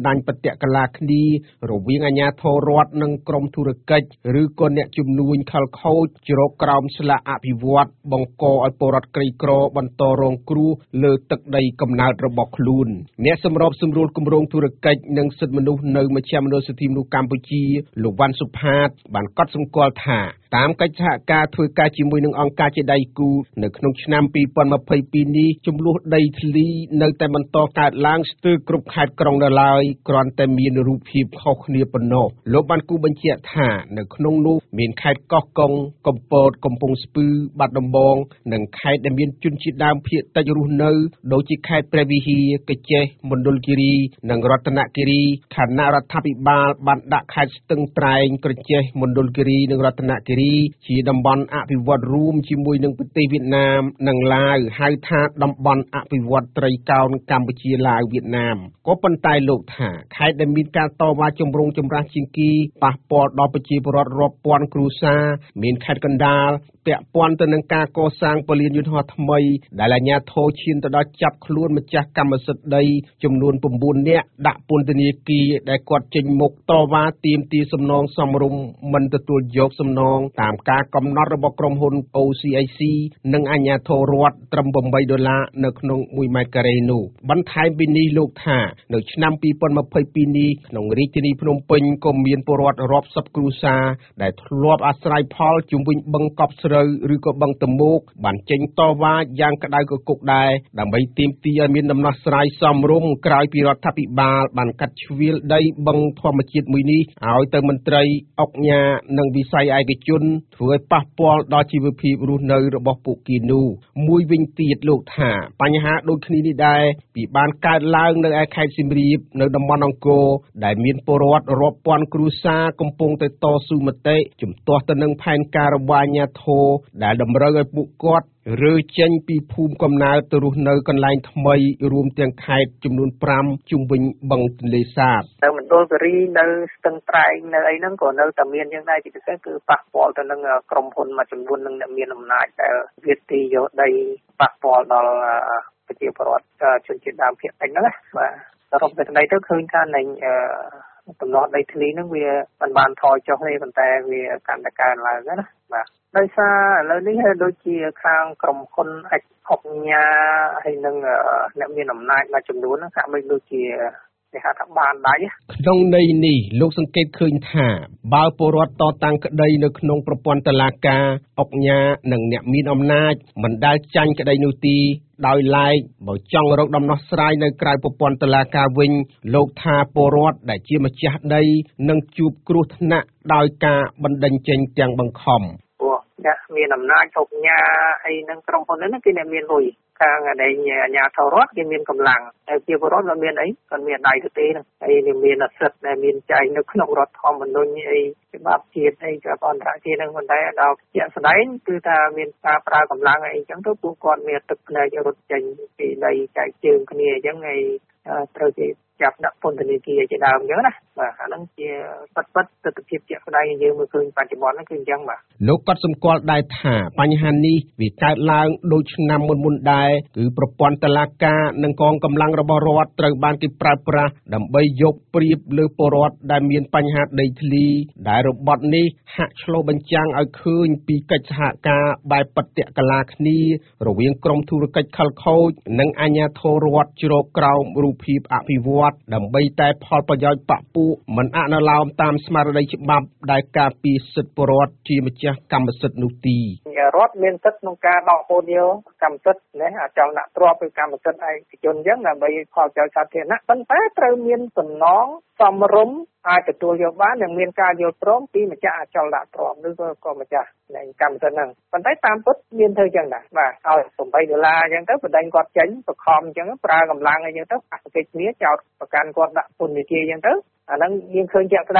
លាញ់បតិកលាគ្នារវាងអាជ្ញាធររដ្ឋនិងក្រុមធុរកិច្ចឬក៏អ្នកជំនួញខលខូចជ្រកក្រោមស្លាកអភិវឌ្ឍបង្កឲ្យពលរដ្ឋក្រីក្របន្តរងគ្រោះលើទឹកដីកំណើតរបស់ខ្លួនអ្នកសម្របសម្រួលគម្រោងធុរកិច្ចនិងសិទ្ធិមនុស្សនៅមជ្ឈមណ្ឌលសិទ្ធិមនុស្សកម្ពុជាលោកវ៉ាន់សុផាតបានកត់សម្គាល់ថាតាមកិច្ចសហការធ្វើការជាមួយនឹងអង្គការជាដៃគូនៅក្នុងឆ្នាំពីរពាន់ម្ភៃពីរនេះចំនួនដីធ្លីនៅតែបន្តកើតឡើងស្ទើរគ្រប់ខេត្តក្រុងនៅឡើយគ្រាន់តែមានរូបភាពខុសគ្នាប៉ុណ្ណោះលោកបានគូបញ្ជាក់ថានៅក្នុងនោះមានខេត្តកោះកុងកំពតកំពង់ស្ពឺបាត់ដំបងនិងខេត្តដែលមានជនជាតិដើមភាគតិចរស់នៅដូចជាខេត្តព្រះវិហារកញ្ចេះមណ្ឌលគិរីនិងរតនគិរីខណៈរដ្ឋាភិបាលបានដាក់ខេត្តស្ទឹងត្រែងក្រចេះមណ្ឌលគិរីនិងរតនគិរីជាតំបន់អភិវឌ្ឍរួមជាមួយនឹងប្រទេសវៀតណាមនិងឡាវហៅថាតំបន់អភិវឌ្ឍត្រីកោណកម្ពុជាឡាវវៀតណាមក៏ប៉ុន្តែលោកថាខេត្តដែលមានការតវ៉ាចម្រូងចម្រាសជាងគេប៉ះពាល់ដល់ប្រជាពលរដ្ឋរាប់ពាន់គ្រួសារមានខេត្តកណ្ដាលពាក់ព័ន្ធទៅនឹងការកសាងពលានយន្តហោះថ្មីដែលអាជ្ញាធរឈានទៅដល់ចាប់ខ្លួនម្ចាស់កម្មសិទ្ធិដីចំនួន៩នាក់ដាក់ពន្ធនាគារដែលគាត់ចេញមុខតវ៉ាទាមទារសំណងសមរម្យមិនទទួលយកសំណងតាមការកំណត់របស់ក្រុមហ៊ុន អូ ស៊ី អេ ស៊ី និងអាជ្ញាធររដ្ឋត្រឹម៨ដុល្លារនៅក្នុងមួយម៉ែត្រការ៉េនោះបន្ថែមពីនេះលោកថានៅឆ្នាំពីរពាន់ម្ភៃពីរនេះក្នុងរាជធានីភ្នំពេញក៏មានពលរដ្ឋរាប់សិបគ្រួសារដែលធ្លាប់អាស្រ័យផលជុំវិញបឹងកប់ស្រូវឬក៏បឹងតមោកបានចេញតវ៉ាយ៉ាងក្តៅគគុកដែរដើម្បីទាមទារឲ្យមានដំណោះស្រាយសមរម្យក្រោយពីរដ្ឋាភិបាលបានកាត់ជ្រៀលដីបឹងធម្មជាតិមួយនេះឲ្យទៅមន្ត្រីអុកញ៉ានិងវិស័យឯកជនធ្វើឲ្យប៉ះពាល់ដល់ជីវភាពរស់នៅរបស់ពួកគេនោះមួយវិញទៀតលោកថាបញ្ហាដូចគ្នានេះដែរពីបានកើតឡើងនៅឯខេត្តសៀមរាបនៅតំបន់អង្គរដែលមានពលរដ្ឋរាប់ពាន់គ្រួសារកំពុងតែតស៊ូមតិជំទាស់ទៅនឹងផែនការរបស់អាជ្ញាធរដែលតម្រូវឲ្យពួកគាត់រើចេញពីភូមិកំណើតទៅរស់នៅកន្លែងថ្មីរួមទាំងខេត្តចំនួនប្រាំជុំវិញបឹងទន្លេសាបនៅមណ្ឌលគិរីនៅស្ទឹងត្រែងនៅអីហ្នឹងក៏នៅតែមានយ៉ាងដែរជាពិសេសគឺប៉ះពាល់ទៅនឹងក្រុមហ៊ុនមួយចំនួននឹងអ្នកមានអំណាចដែលវាទីយកដីប៉ះពាល់ដល់ប្រជាពលរដ្ឋជនជាតិដើមភាគតិចហ្នឹងណាបាទសរុបសេចក្តីទៅឃើញថានៃដំណោះដីធ្លីហ្នឹងវាមិនបានថយចុះទេប៉ុន្តែវាកាន់តែកើនឡើងណាបាទដោយសារឥឡូវនេះដូចជាខាងក្រុមហ៊ុនអិចអុកញ៉ាហើយនឹងអ្នកមានអំណាចមួយចំនួនហ្នឹងហាក់បីដូចជាគេហៅថាបានដៃក្នុងន័យនេះលោកសង្កេតឃើញថាបើពលរដ្ឋតតាំងក្តីនៅក្នុងប្រព័ន្ធតុលាការអុកញ៉ានិងអ្នកមានអំណាចមិនដែលចាញ់ក្តីនោះទេដោយឡែកបើចង់រកដំណោះស្រាយនៅក្រៅប្រព័ន្ធតុលាការវិញលោកថាពលរដ្ឋដែលជាម្ចាស់ដីនឹងជួបគ្រោះថ្នាក់ដោយការបណ្តេញចេញទាំងបង្ខំព្រោះអ្នកមានអំណាចអុកញ៉ាអីនឹងក្រុមហ៊ុនហ្នឹងគឺអ្នកមានលុយខាងអាជ្ញាធររដ្ឋគេមានកម្លាំងហើយជាពលរដ្ឋក៏មានអីក៏មានដៃទៅទេហ្នឹងហើយមានអសិទ្ធដែលមានចែងនៅក្នុងរដ្ឋធម្មនុញ្ញអីច្បាប់ជាតិអីក៏អន្តរជាតិហ្នឹងប៉ុន្តែដល់ជាក់ស្ដែងគឺថាមានការប្រើកម្លាំងអីអញ្ចឹងទៅពួកគាត់មានទឹកភ្នែករត់ចេញពីដីចែកជើងគ្នាអញ្ចឹងហើយត្រូវគេចាប់ដាក់ពន្ធនាគារជាដើមអញ្ចឹងណាបាទអាហ្នឹងជាប៉ិតប៉ិតទស្សនវិជ្ជាជាក់ស្ដែងយើងមើលឃើញបច្ចុប្បន្នហ្នឹងគឺអញ្ចឹងបាទលោកក៏សម្គាល់ដែរថាបញ្ហានេះវាកើតឡើងដូចឆ្នាំមុនមុនដែរគឺប្រព័ន្ធតុលាការនិងកងកម្លាំងរបស់រដ្ឋត្រូវបានគេប្រើប្រាស់ដើម្បីយកប្រៀបលើពលរដ្ឋដែលមានបញ្ហាដីធ្លីដែលរបបនេះហាក់ឆ្លុះបញ្ចាំងឲ្យឃើញពីកិច្ចសហការបែបបតិកលាគ្នារវាងក្រមធុរកិច្ចខិលខូចនិងអាជ្ញាធររដ្ឋជ្រកក្រោមរូបភាពអភិវឌ្ឍដើម្បីតែផលប្រយោជន៍បព្វពួកមិនអនុលោមតាមស្មារតីច្បាប់ដែលការពារសិទ្ធិពលរដ្ឋជាម្ចាស់កម្មសិទ្ធិនោះទីរដ្ឋមានសិទ្ធិក្នុងការដកហូតយកកម្មសិទ្ធិណាអចលនទ្រព្យឬកម្មសិទ្ធិឯកជនអញ្ចឹងដើម្បីផលប្រយោជន៍សាធារណៈប៉ុន្តែត្រូវមានសំណងសមរម្យអាចទទួលយកបាននិងមានការយល់ព្រមពីម្ចាស់អចលនទ្រព្យឬក៏ក៏ម្ចាស់នៃកម្មសិទ្ធិហ្នឹងប៉ុន្តែតាមពិតមានធ្វើអញ្ចឹងដែរបាទឲ្យ៨ដុល្លារអញ្ចឹងទៅបណ្ដេញគាត់ចេញបខំអញ្ចឹងប្រើកម្លាំងអីអញ្ចឹងទៅអតិថិគ្នាចោតប្រកាន់គាត់ដាក់ពន្ធនាគារអញ្ចឹងទៅអាហ្នឹងយើងឃើញជាក់ស្ដែង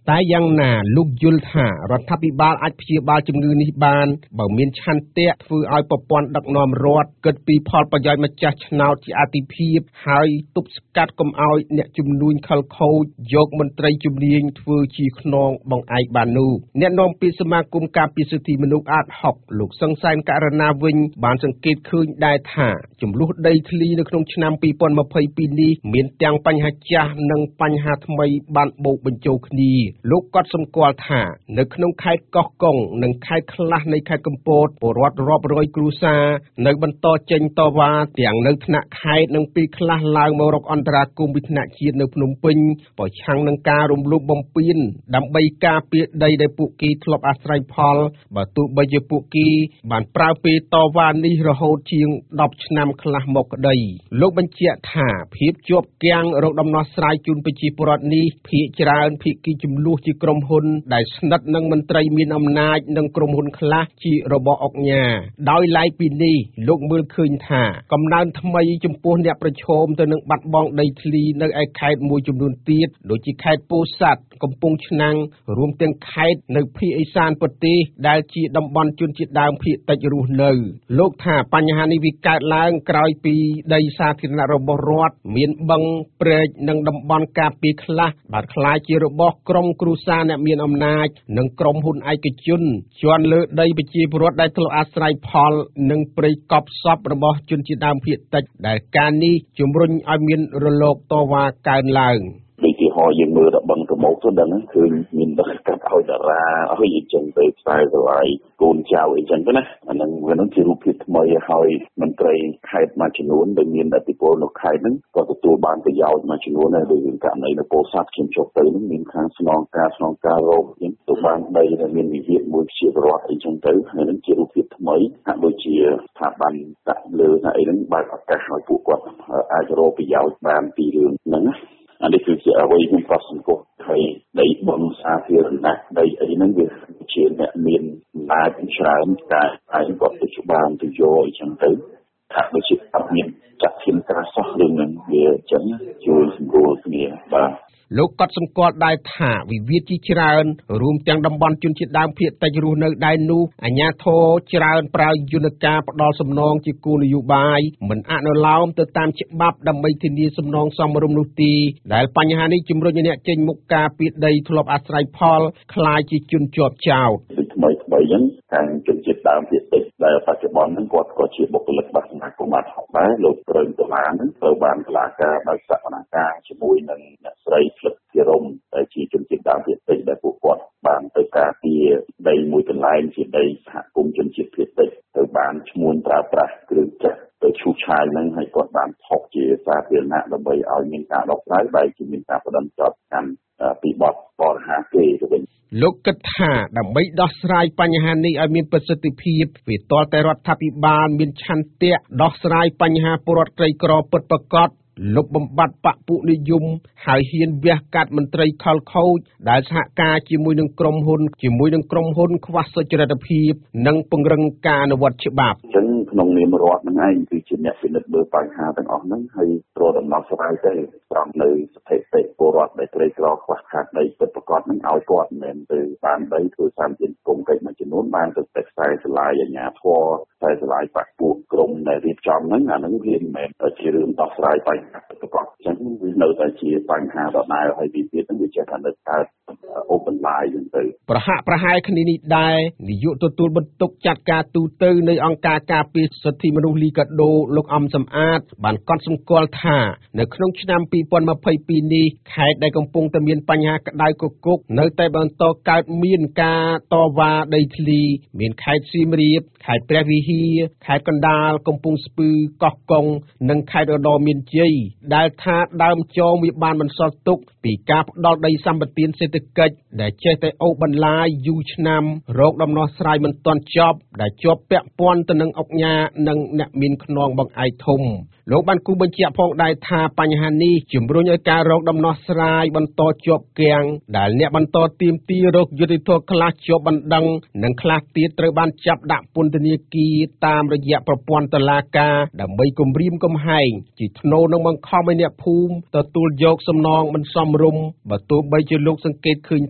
តែយ៉ាងណាលោកយល់ថារដ្ឋាភិបាលអាចព្យាបាលជំងឺនេះបានបើមានឆន្ទៈធ្វើឲ្យប្រព័ន្ធដឹកនាំរដ្ឋគិតពីផលប្រយោជន៍ម្ចាស់ឆ្នោតជាអាទិភាពហើយទប់ស្កាត់កុំឲ្យអ្នកជំនួញខិលខូចយកមន្ត្រីជំនាញធ្វើជាខ្នងបង្អែកបាននោះអ្នកនាំពាក្យសមាគមការពារសិទ្ធិមនុស្សអាតហុកលោកសង្សានករណាវិញបានសង្កេតឃើញដែរថាចំនួនដីធ្លីនៅក្នុងឆ្នាំពីរពាន់ម្ភៃពីរនេះមានទាំងបញ្ហាចាស់និងបញ្ហាថ្មីបានបូកបញ្ចូលគ្នាលោកក៏សម្គាល់ថានៅក្នុងខេត្តកោះកុងនិងខេត្តខ្លះនៃខេត្តកំពតពលរដ្ឋរាប់រយគ្រួសារនៅបន្តចេញតវ៉ាទាំងនៅថ្នាក់ខេត្តនិងពេលខ្លះឡើងមករកអន្តរាគមន៍ពីថ្នាក់ជាតិនៅភ្នំពេញប្រឆាំងនឹងការរំលោភបំពានដើម្បីការពារដីដែលពួកគេធ្លាប់អាស្រ័យផលបើទោះបីជាពួកគេបានប្រើពេលតវ៉ានេះរហូតជាងដប់ឆ្នាំខ្លះមកក្តីលោកបញ្ជាក់ថាភាពជាប់គាំងរោគដំណោះស្រាយជូនប្រជាពលរដ្ឋនេះភាគច្រើនភាគីចំនួនជាក្រុមហ៊ុនដែលស្និទ្ធនឹងមន្ត្រីមានអំណាចនិងក្រុមហ៊ុនខ្លះជារបស់អង្គការដោយឡែកពីនេះលោកមើលឃើញថាកំណើនថ្មីចំពោះអ្នកប្រឈមទៅនឹងបាត់បង់ដីធ្លីនៅឯខេត្តមួយចំនួនទៀតដូចជាខេត្តពោធិ៍សាត់កំពង់ឆ្នាំងរួមទាំងខេត្តនៅភាគឦសានប្រទេសដែលជាតំបន់ជនជាតិដើមភាគតិចរស់នៅលោកថាបញ្ហានេះវាកើតឡើងក្រោយពីដីសាធារណៈរបស់រដ្ឋមានបឹងព្រែកនិងតំបន់ការពារខ្លះបានក្លាយជារបស់ក្រុមគ្រួសារអ្នកមានអំណាចនិងក្រុមហ៊ុនឯកជនជន់លើដីប្រជាពលរដ្ឋដែលធ្លាប់អាស្រ័យផលនិងព្រៃកប់សពរបស់ជនជាតិដើមភាគតិចដែលការនេះជំរុញឲ្យមានរលកតវ៉ាកើនឡើងដូចជាហោយើងមើលដល់បឹងប្រមោកទៅដឹងឃើញមានដឹកកាត់ឲ្យតារាឲ្យអីចឹងទៅខ្សែស្រឡាយកូនចៅអីចឹងទៅណាអានឹងវានឹងជារូបភាពថ្មីឲ្យមន្ត្រីខេត្តមួយចំនួនដែលមានអធិបុលនៅខេត្តហ្នឹងក៏ទទួលបានប្រយោជន៍មួយចំនួនដែរដូចជាករណីនៅពោធិ៍សាត់ខ្ញុំចុះទៅហ្នឹងមានខាងស្នងការស្នងការរោគចឹងទៅបានដីដែលមានវិវាទមួយជារដ្ឋអីចឹងទៅហើយនឹងជារូបភាពថ្មីហាក់ដូចជាស្ថាប័នដាក់លើថាអីហ្នឹងបើកឱកាសឲ្យពួកគាត់អាចរកប្រយោជន៍បានពីរឿងហ្នឹងណាអានេះគឺជាអ្វីខ្ញុំប្រសិនគោះហើយដីបឹងសាធារណៈដីអីហ្នឹងវាជាអ្នកមានអំណាចច្រើនតែហើយគាត់ទៅច្បានទៅយកអីចឹងទៅថាដូចជាអត់មានចាត់ធានការសោះរឿងហ្នឹងវាអញ្ចឹងជួយសម្រួលគ្នាបាទលោកក៏សម្គាល់ដែរថាវិវាទជាច្រើនរួមទាំងតំបន់ជនជាតិដើមភាគតិចរស់នៅដែរនោះអាជ្ញាធរច្រើនប្រើយន្តការផ្ដាល់សំណងជាគោលនយោបាយមិនអនុលោមទៅតាមច្បាប់ដើម្បីធានាសំណងសមរម្យនោះទេដែលបញ្ហានេះជំរុញឲ្យអ្នកចេញមុខការពីដីធ្លាប់អាស្រ័យផលคล้ายជាជនជាប់ចោទថ្មីថ្មីអញ្ចឹងខាងជនជាតិដើមភាគតិចដែលបច្ចុប្បន្នហ្នឹងគាត់ក៏ជាបុគ្គលិករបស់សមាគមអាត់ហុកដែរលោកប្រឹងតឡាហ្នឹងត្រូវបានតុលាការដោយសវនកម្មជាមួយនឹងអ្នកស្រីផ្លឹកជារំដែលជាជនជាតិដើមភាគតិចដែលពួកគាត់បានទៅការពារដីមួយកន្លែងជាដីសហគមន៍ជនជាតិភាគតិចទៅបានឈ្មោះប្រើប្រាស់គ្រឿងចាស់ទៅឈូសឆាយហ្នឹងហើយគាត់បានផុសជាសាធារណៈដើម្បីឲ្យមានការដោះស្រាយបែរជាមានការបដិសេធកម្មពីបទបរិហាគេទៅវិញលោកគិតថាដើម្បីដោះស្រាយបញ្ហានេះឲ្យមានប្រសិទ្ធភាពវាទាល់តែរដ្ឋាភិបាលមានឆន្ទៈដោះស្រាយបញ្ហាពលរដ្ឋក្រីក្រពិតប្រាកដលុបបំបាត់បពុនិយមហើយហ៊ានវះកាត់មន្ត្រីខលខូចដែលសហការជាមួយនឹងក្រុមហ៊ុនជាមួយនឹងក្រុមហ៊ុនខ្វះសុចរិតភាពនិងពង្រឹងការអនុវត្តច្បាប់អញ្ចឹងក្នុងនាមរដ្ឋហ្នឹងឯងគឺជាអ្នកពិនិត្យមើលបញ្ហាទាំងអស់ហ្នឹងហើយត្រូវដំណោះស្រាយទៅត្រង់នៅស្ថិតិពលរដ្ឋដែលក្រីក្រខ្វះខាតដីពិតប្រាកដហ្នឹងឲ្យគាត់មិនមែនទៅបានដីធ្វើតាមជាគុំកិច្ចមួយចំនួនបានទៅតែខ្សែស្រឡាយអាជ្ញាធរខ្សែស្រឡាយបាក់ពួកក្រុមដែលរៀបចំហ្នឹងអាហ្នឹងវាមិនមែនជារឿងដោះស្រាយបញ្ហាប្រកបអញ្ចឹងវានៅតែជាបញ្ហាដដែលហើយវិវាទហ្នឹងវាចេះតែនៅកើតអូបន្លាយហ្នឹងទៅប្រហាក់ប្រហែលគ្នានេះដែរនាយកទទួលបន្ទុកចាត់ការទូតនៃអង្គការការពារសិទ្ធិមនុស្សលីកាដូលោកអំសំអាតបានកត់សម្គាល់ថានៅក្នុងឆ្នាំពីរពាន់ម្ភៃពីរនេះខេត្តដែលកំពុងតែមានបញ្ហាក្តៅគគុកនៅតែបន្តកើតមានការតវ៉ាដីធ្លីមានខេត្តសៀមរាបខេត្តព្រះវិហារខេត្តកណ្ដាលកំពង់ស្ពឺកោះកុងនិងខេត្តឧត្តរមានជ័យដែលថាដើមចងវាបានបន្សល់ទុកពីការផ្ដាល់ដីសម្បត្តិសេដ្ឋកិច្ចដែលចេះតែអូសបន្លាយយូរឆ្នាំរោគដំណោះស្រាយមិនទាន់ចប់ដែលជាប់ពាក់ព័ន្ធទៅនឹងអង្គការនិងអ្នកមានខ្នងបង្អែកធំលោកបានគូបញ្ជាក់ផងដែរថាបញ្ហានេះជំរុញឲ្យការរកដំណោះស្រាយបន្តជាប់គាំងដែលអ្នកបន្តទាមទាររកយុត្តិធម៌ខ្លះជាប់បណ្ដឹងនិងខ្លះទៀតត្រូវបានចាប់ដាក់ពន្ធនាគារតាមរយៈប្រព័ន្ធតុលាការដើម្បីគំរាមកំហែងជាថ្នូរនឹងបង្ខំឲ្យអ្នកភូមិទទួលយកសំណងមិនសមរម្យបើទោះបីជាលោកសង្កេតឃើញ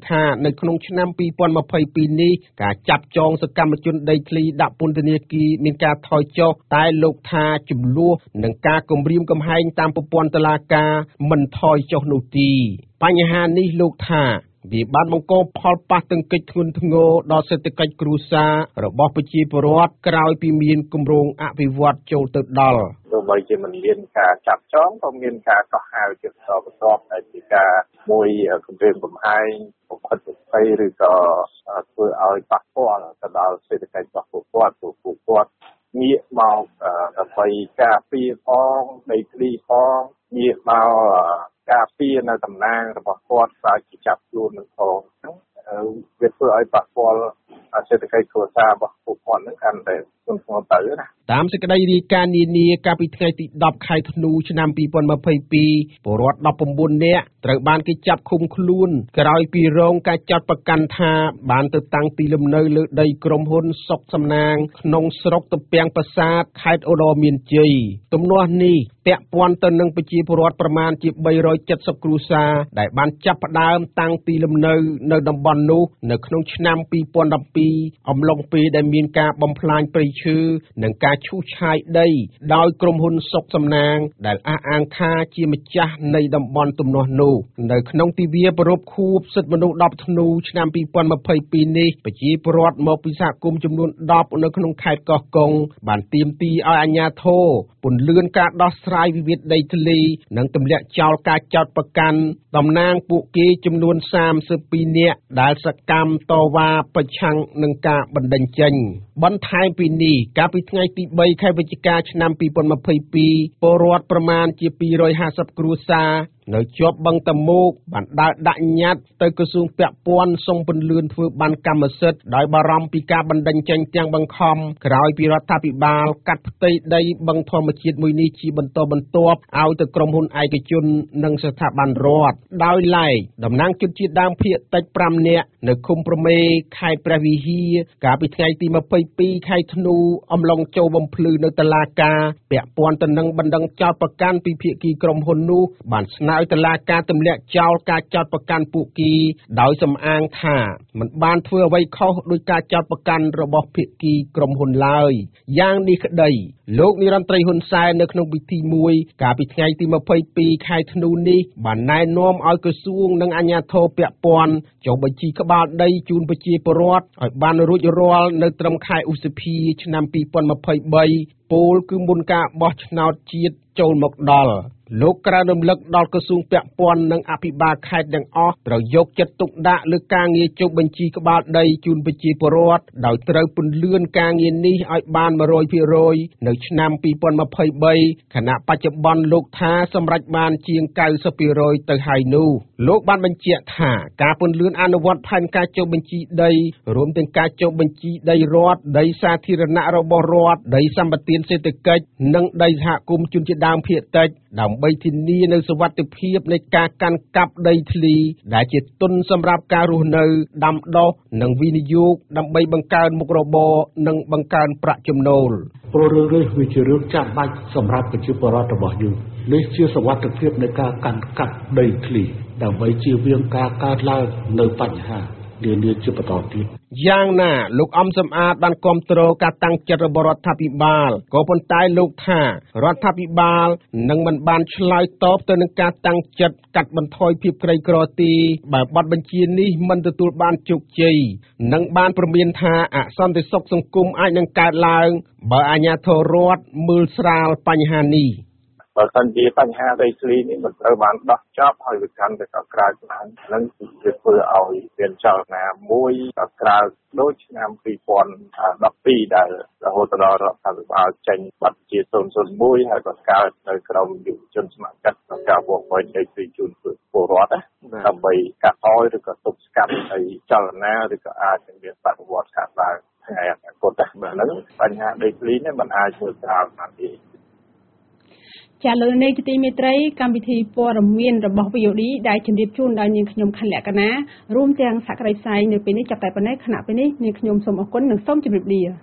ថានៅក្នុងឆ្នាំពីរពាន់ម្ភៃពីរនេះការចាប់ចងសកម្មជនដីធ្លីដាក់ពន្ធនាគារមានការថយចុះតែលោកថាចំនួននឹងការគំរាមកំហែងតាមប្រព័ន្ធតុលាការមិនថយចុះនោះទេបញ្ហានេះលោកថាវាបានបង្កផលប៉ះទង្គិចធ្ងន់ធ្ងរដល់សេដ្ឋកិច្ចគ្រួសាររបស់ប្រជាពលរដ្ឋក្រោយពីមានគម្រោងអភិវឌ្ឍចូលទៅដល់ទោះបីជាមិនមានការចាប់ចងក៏មានការកោះហៅជាបន្តបន្ទាប់តែជាការមួយគម្រាមកំហែងបំផិតបំភ័យឬក៏ធ្វើឲ្យប៉ះពាល់ទៅដល់សេដ្ឋកិច្ចរបស់ពួកគាត់ពួកពួកគាត់ងាកមកដើម្បីការពារផងដីធ្លីផងងាកមកការពារនៅតំណែងរបស់គាត់បើជាចាប់ខ្លួននឹងផងហ្នឹងវាធ្វើឲ្យប៉ះពាល់សេដ្ឋកិច្ចគ្រួសាររបស់ពួកគាត់ហ្នឹងកាន់តែធ្ងន់ធ្ងរទៅណាតាមសេចក្តីរាយការណ៍នានាកាលពីថ្ងៃទីដប់ខែធ្នូឆ្នាំពីរពាន់ម្ភៃពីរពលរដ្ឋដប់ប្រាំបួននាក់ត្រូវបានគេចាប់ឃុំខ្លួនក្រោយពីរងការចាត់ប្រកាន់ថាបានទៅតាំងទីលំនៅលើដីក្រុមហ៊ុនសុកសំណាងក្នុងស្រុកទំពាំងប្រាសាទខេត្តឧត្តរមានជ័យទំនាស់នេះពាក់ព័ន្ធទៅនឹងប្រជាពលរដ្ឋប្រមាណជាបីរយចិតសិបគ្រួសារដែលបានចាប់ផ្ដើមតាំងទីលំនៅនៅតំបន់នោះនៅក្នុងឆ្នាំពីរពាន់ដប់ពីរអំឡុងពេលដែលមានការបំផ្លាញព្រៃឈើនិងការឈូសឆាយដីដោយក្រុមហ៊ុនសុកសំណាងដែលអះអាងថាជាម្ចាស់នៃតំបន់ទំនាស់នោះនៅក្នុងទិវាប្រពៃខួបសិទ្ធិមនុស្សដប់ធ្នូឆ្នាំពីរពាន់ម្ភៃពីរនេះប្រជាពលរដ្ឋមកពីសហគមន៍ចំនួនដប់នៅក្នុងខេត្តកោះកុងបានទាមទារឲ្យអាជ្ញាធរពន្យាការដោះស្រាយវិវាទដីធ្លីនិងទម្លាក់ចោលការចោទប្រកាន់តំណាងពួកគេចំនួនសាមសិបពីរនាក់ដែលសកម្មតវ៉ាប្រឆាំងនឹងការបណ្តេញចេញបន្ថែមពីនេះកាលពីថ្ងៃទីបីខែវិច្ឆិកាឆ្នាំពីរពាន់ម្ភៃពីរពលរដ្ឋប្រមាណជាពីររយហាសិបគ្រួសារនៅជាប់បឹងតមោកបានដើរដាក់ញត្តិទៅក្រសួងពាក់ព័ន្ធសុំពន្លឿនធ្វើបានកម្មសិទ្ធិដោយបារម្ភពីការបណ្តេញចេញទាំងបង្ខំក្រោយពីរដ្ឋាភិបាលកាត់ផ្ទៃដីបឹងធម្មជាតិមួយនេះជាបន្តបន្ទាប់ឲ្យទៅក្រុមហ៊ុនឯកជននិងស្ថាប័នរដ្ឋដោយឡែកតំណាងជនជាតិដើមភាគតិចប្រាំនាក់នៅឃុំប្រមេខេត្តព្រះវិហារកាលពីថ្ងៃទីម្ភៃពីរខែធ្នូអំឡុងចូលបំភ្លឺនៅតុលាការពាក់ព័ន្ធទៅនឹងបណ្តឹងចោទប្រកាន់ពីភាគីក្រុមហ៊ុននោះបានស្នើឲ្យតុលាការទម្លាក់ចោលការចោទប្រកាន់ពួកគេដោយសំអាងថាមិនបានធ្វើអ្វីខុសដោយការចោទប្រកាន់របស់ភាគីក្រុមហ៊ុនឡើយយ៉ាងនេះក្តីលោកនាយរដ្ឋមន្ត្រីហ៊ុនសែននៅក្នុងពិធីមួយកាលពីថ្ងៃទីម្ភៃពីរខែធ្នូនេះបានណែនាំឲ្យក្រសួងនិងអាជ្ញាធរពាក់ព័ន្ធចុះបញ្ជីក្បាលដីជូនប្រជាពលរដ្ឋឲ្យបានរួចរាល់នៅត្រឹមខែឧសភាឆ្នាំពីរពាន់ម្ភៃបីពោលគឺមុនការបោះឆ្នោតជាតិចូលមកដល់លោកក្រើនរំលឹកដល់ក្រសួងពាក់ព័ន្ធនិងអភិបាលខេត្តទាំងអស់ត្រូវយកចិត្តទុកដាក់លើការងារចុះបញ្ជីក្បាលដីជូនប្រជាពលរដ្ឋដោយត្រូវពន្លឿនការងារនេះឲ្យបានមួយរយភាគរយនៅឆ្នាំពីរពាន់ម្ភៃបីខណៈបច្ចុប្បន្នលោកថាសម្រេចបានជាងកៅសិបភាគរយទៅហើយនោះលោកបានបញ្ជាក់ថាការពន្លឿនអនុវត្តផែនការចុះបញ្ជីដីរួមទាំងការចុះបញ្ជីដីរដ្ឋដីសាធារណៈរបស់រដ្ឋដីសម្បត្តិសេដ្ឋកិច្ចនិងដីសហគមន៍ជនជាតិដើមភាគតិចដើម្បីធានានូវសុវត្ថិភាពនៃការកាន់កាប់ដីធ្លីដែលជាទុនសម្រាប់ការរស់នៅដាំដុះនិងវិនិយោគដើម្បីបង្កើនមុខរបរនិងបង្កើនប្រាក់ចំណូលព្រោះរឿងនេះវាជារឿងចាំបាច់សម្រាប់ប្រជាពលរដ្ឋរបស់យើងនេះជាសុវត្ថិភាពនៃការកាន់កាប់ដីធ្លីដើម្បីជៀសវាងការកើតឡើងនៅបញ្ហានានាជាបន្តទៀតយ៉ាងណាលោកអំសំអាតបានគាំទ្រការតាំងចិត្តរបស់រដ្ឋាភិបាលក៏ប៉ុន្តែលោកថារដ្ឋាភិបាលនឹងមិនបានឆ្លើយតបទៅនឹងការតាំងចិត្តកាត់បន្ថយភាពក្រីក្រទេបើបទបញ្ជានេះមិនទទួលបានជោគជ័យនិងបានព្រមានថាអសន្តិសុខសង្គមអាចនឹងកើតឡើងបើអាជ្ញាធររដ្ឋមើលស្រាលបញ្ហានេះបើសិនជាបញ្ហាដីធ្លីនេះមិនត្រូវបានដោះចប់ហើយវាកាន់តែកក្រើកឡើងនឹងវាធ្វើឲ្យមានចលនាមួយកក្រើកដូចឆ្នាំពីរពាន់ដប់ពីរដែលរហូតដល់រដ្ឋាភិបាលចេញបទជាศูนย์ศูนย์មួយហើយបង្កើតនៅក្រមយុវជនស្ម័គ្រចិត្តក្នុងការវងវែងដីធ្លីជូនពលរដ្ឋដើម្បីកាត់អោយឬក៏ទប់ស្កាត់ឲ្យចលនាឬក៏អាចនឹងមានបដិវត្តកើតឡើងថ្ងៃអនាគតហ្នឹងបញ្ហាដីធ្លីនេះមិនអាចធ្វើតាមបានទេចាលោកនាងជាទីមេត្រីកម្មវិធីព័ត៌មានរបស់ វី អូ ឌី ដែលជម្រាបជូនដល់នាងខ្ញុំខណ្ឌលក្ខណារួមទាំងសក្តិផ្សាយនៅពេលនេះចាប់តែប៉ុណ្ណេះខណៈពេលនេះនាងខ្ញុំសូមអរគុណនិងសូមជម្រាបលា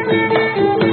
។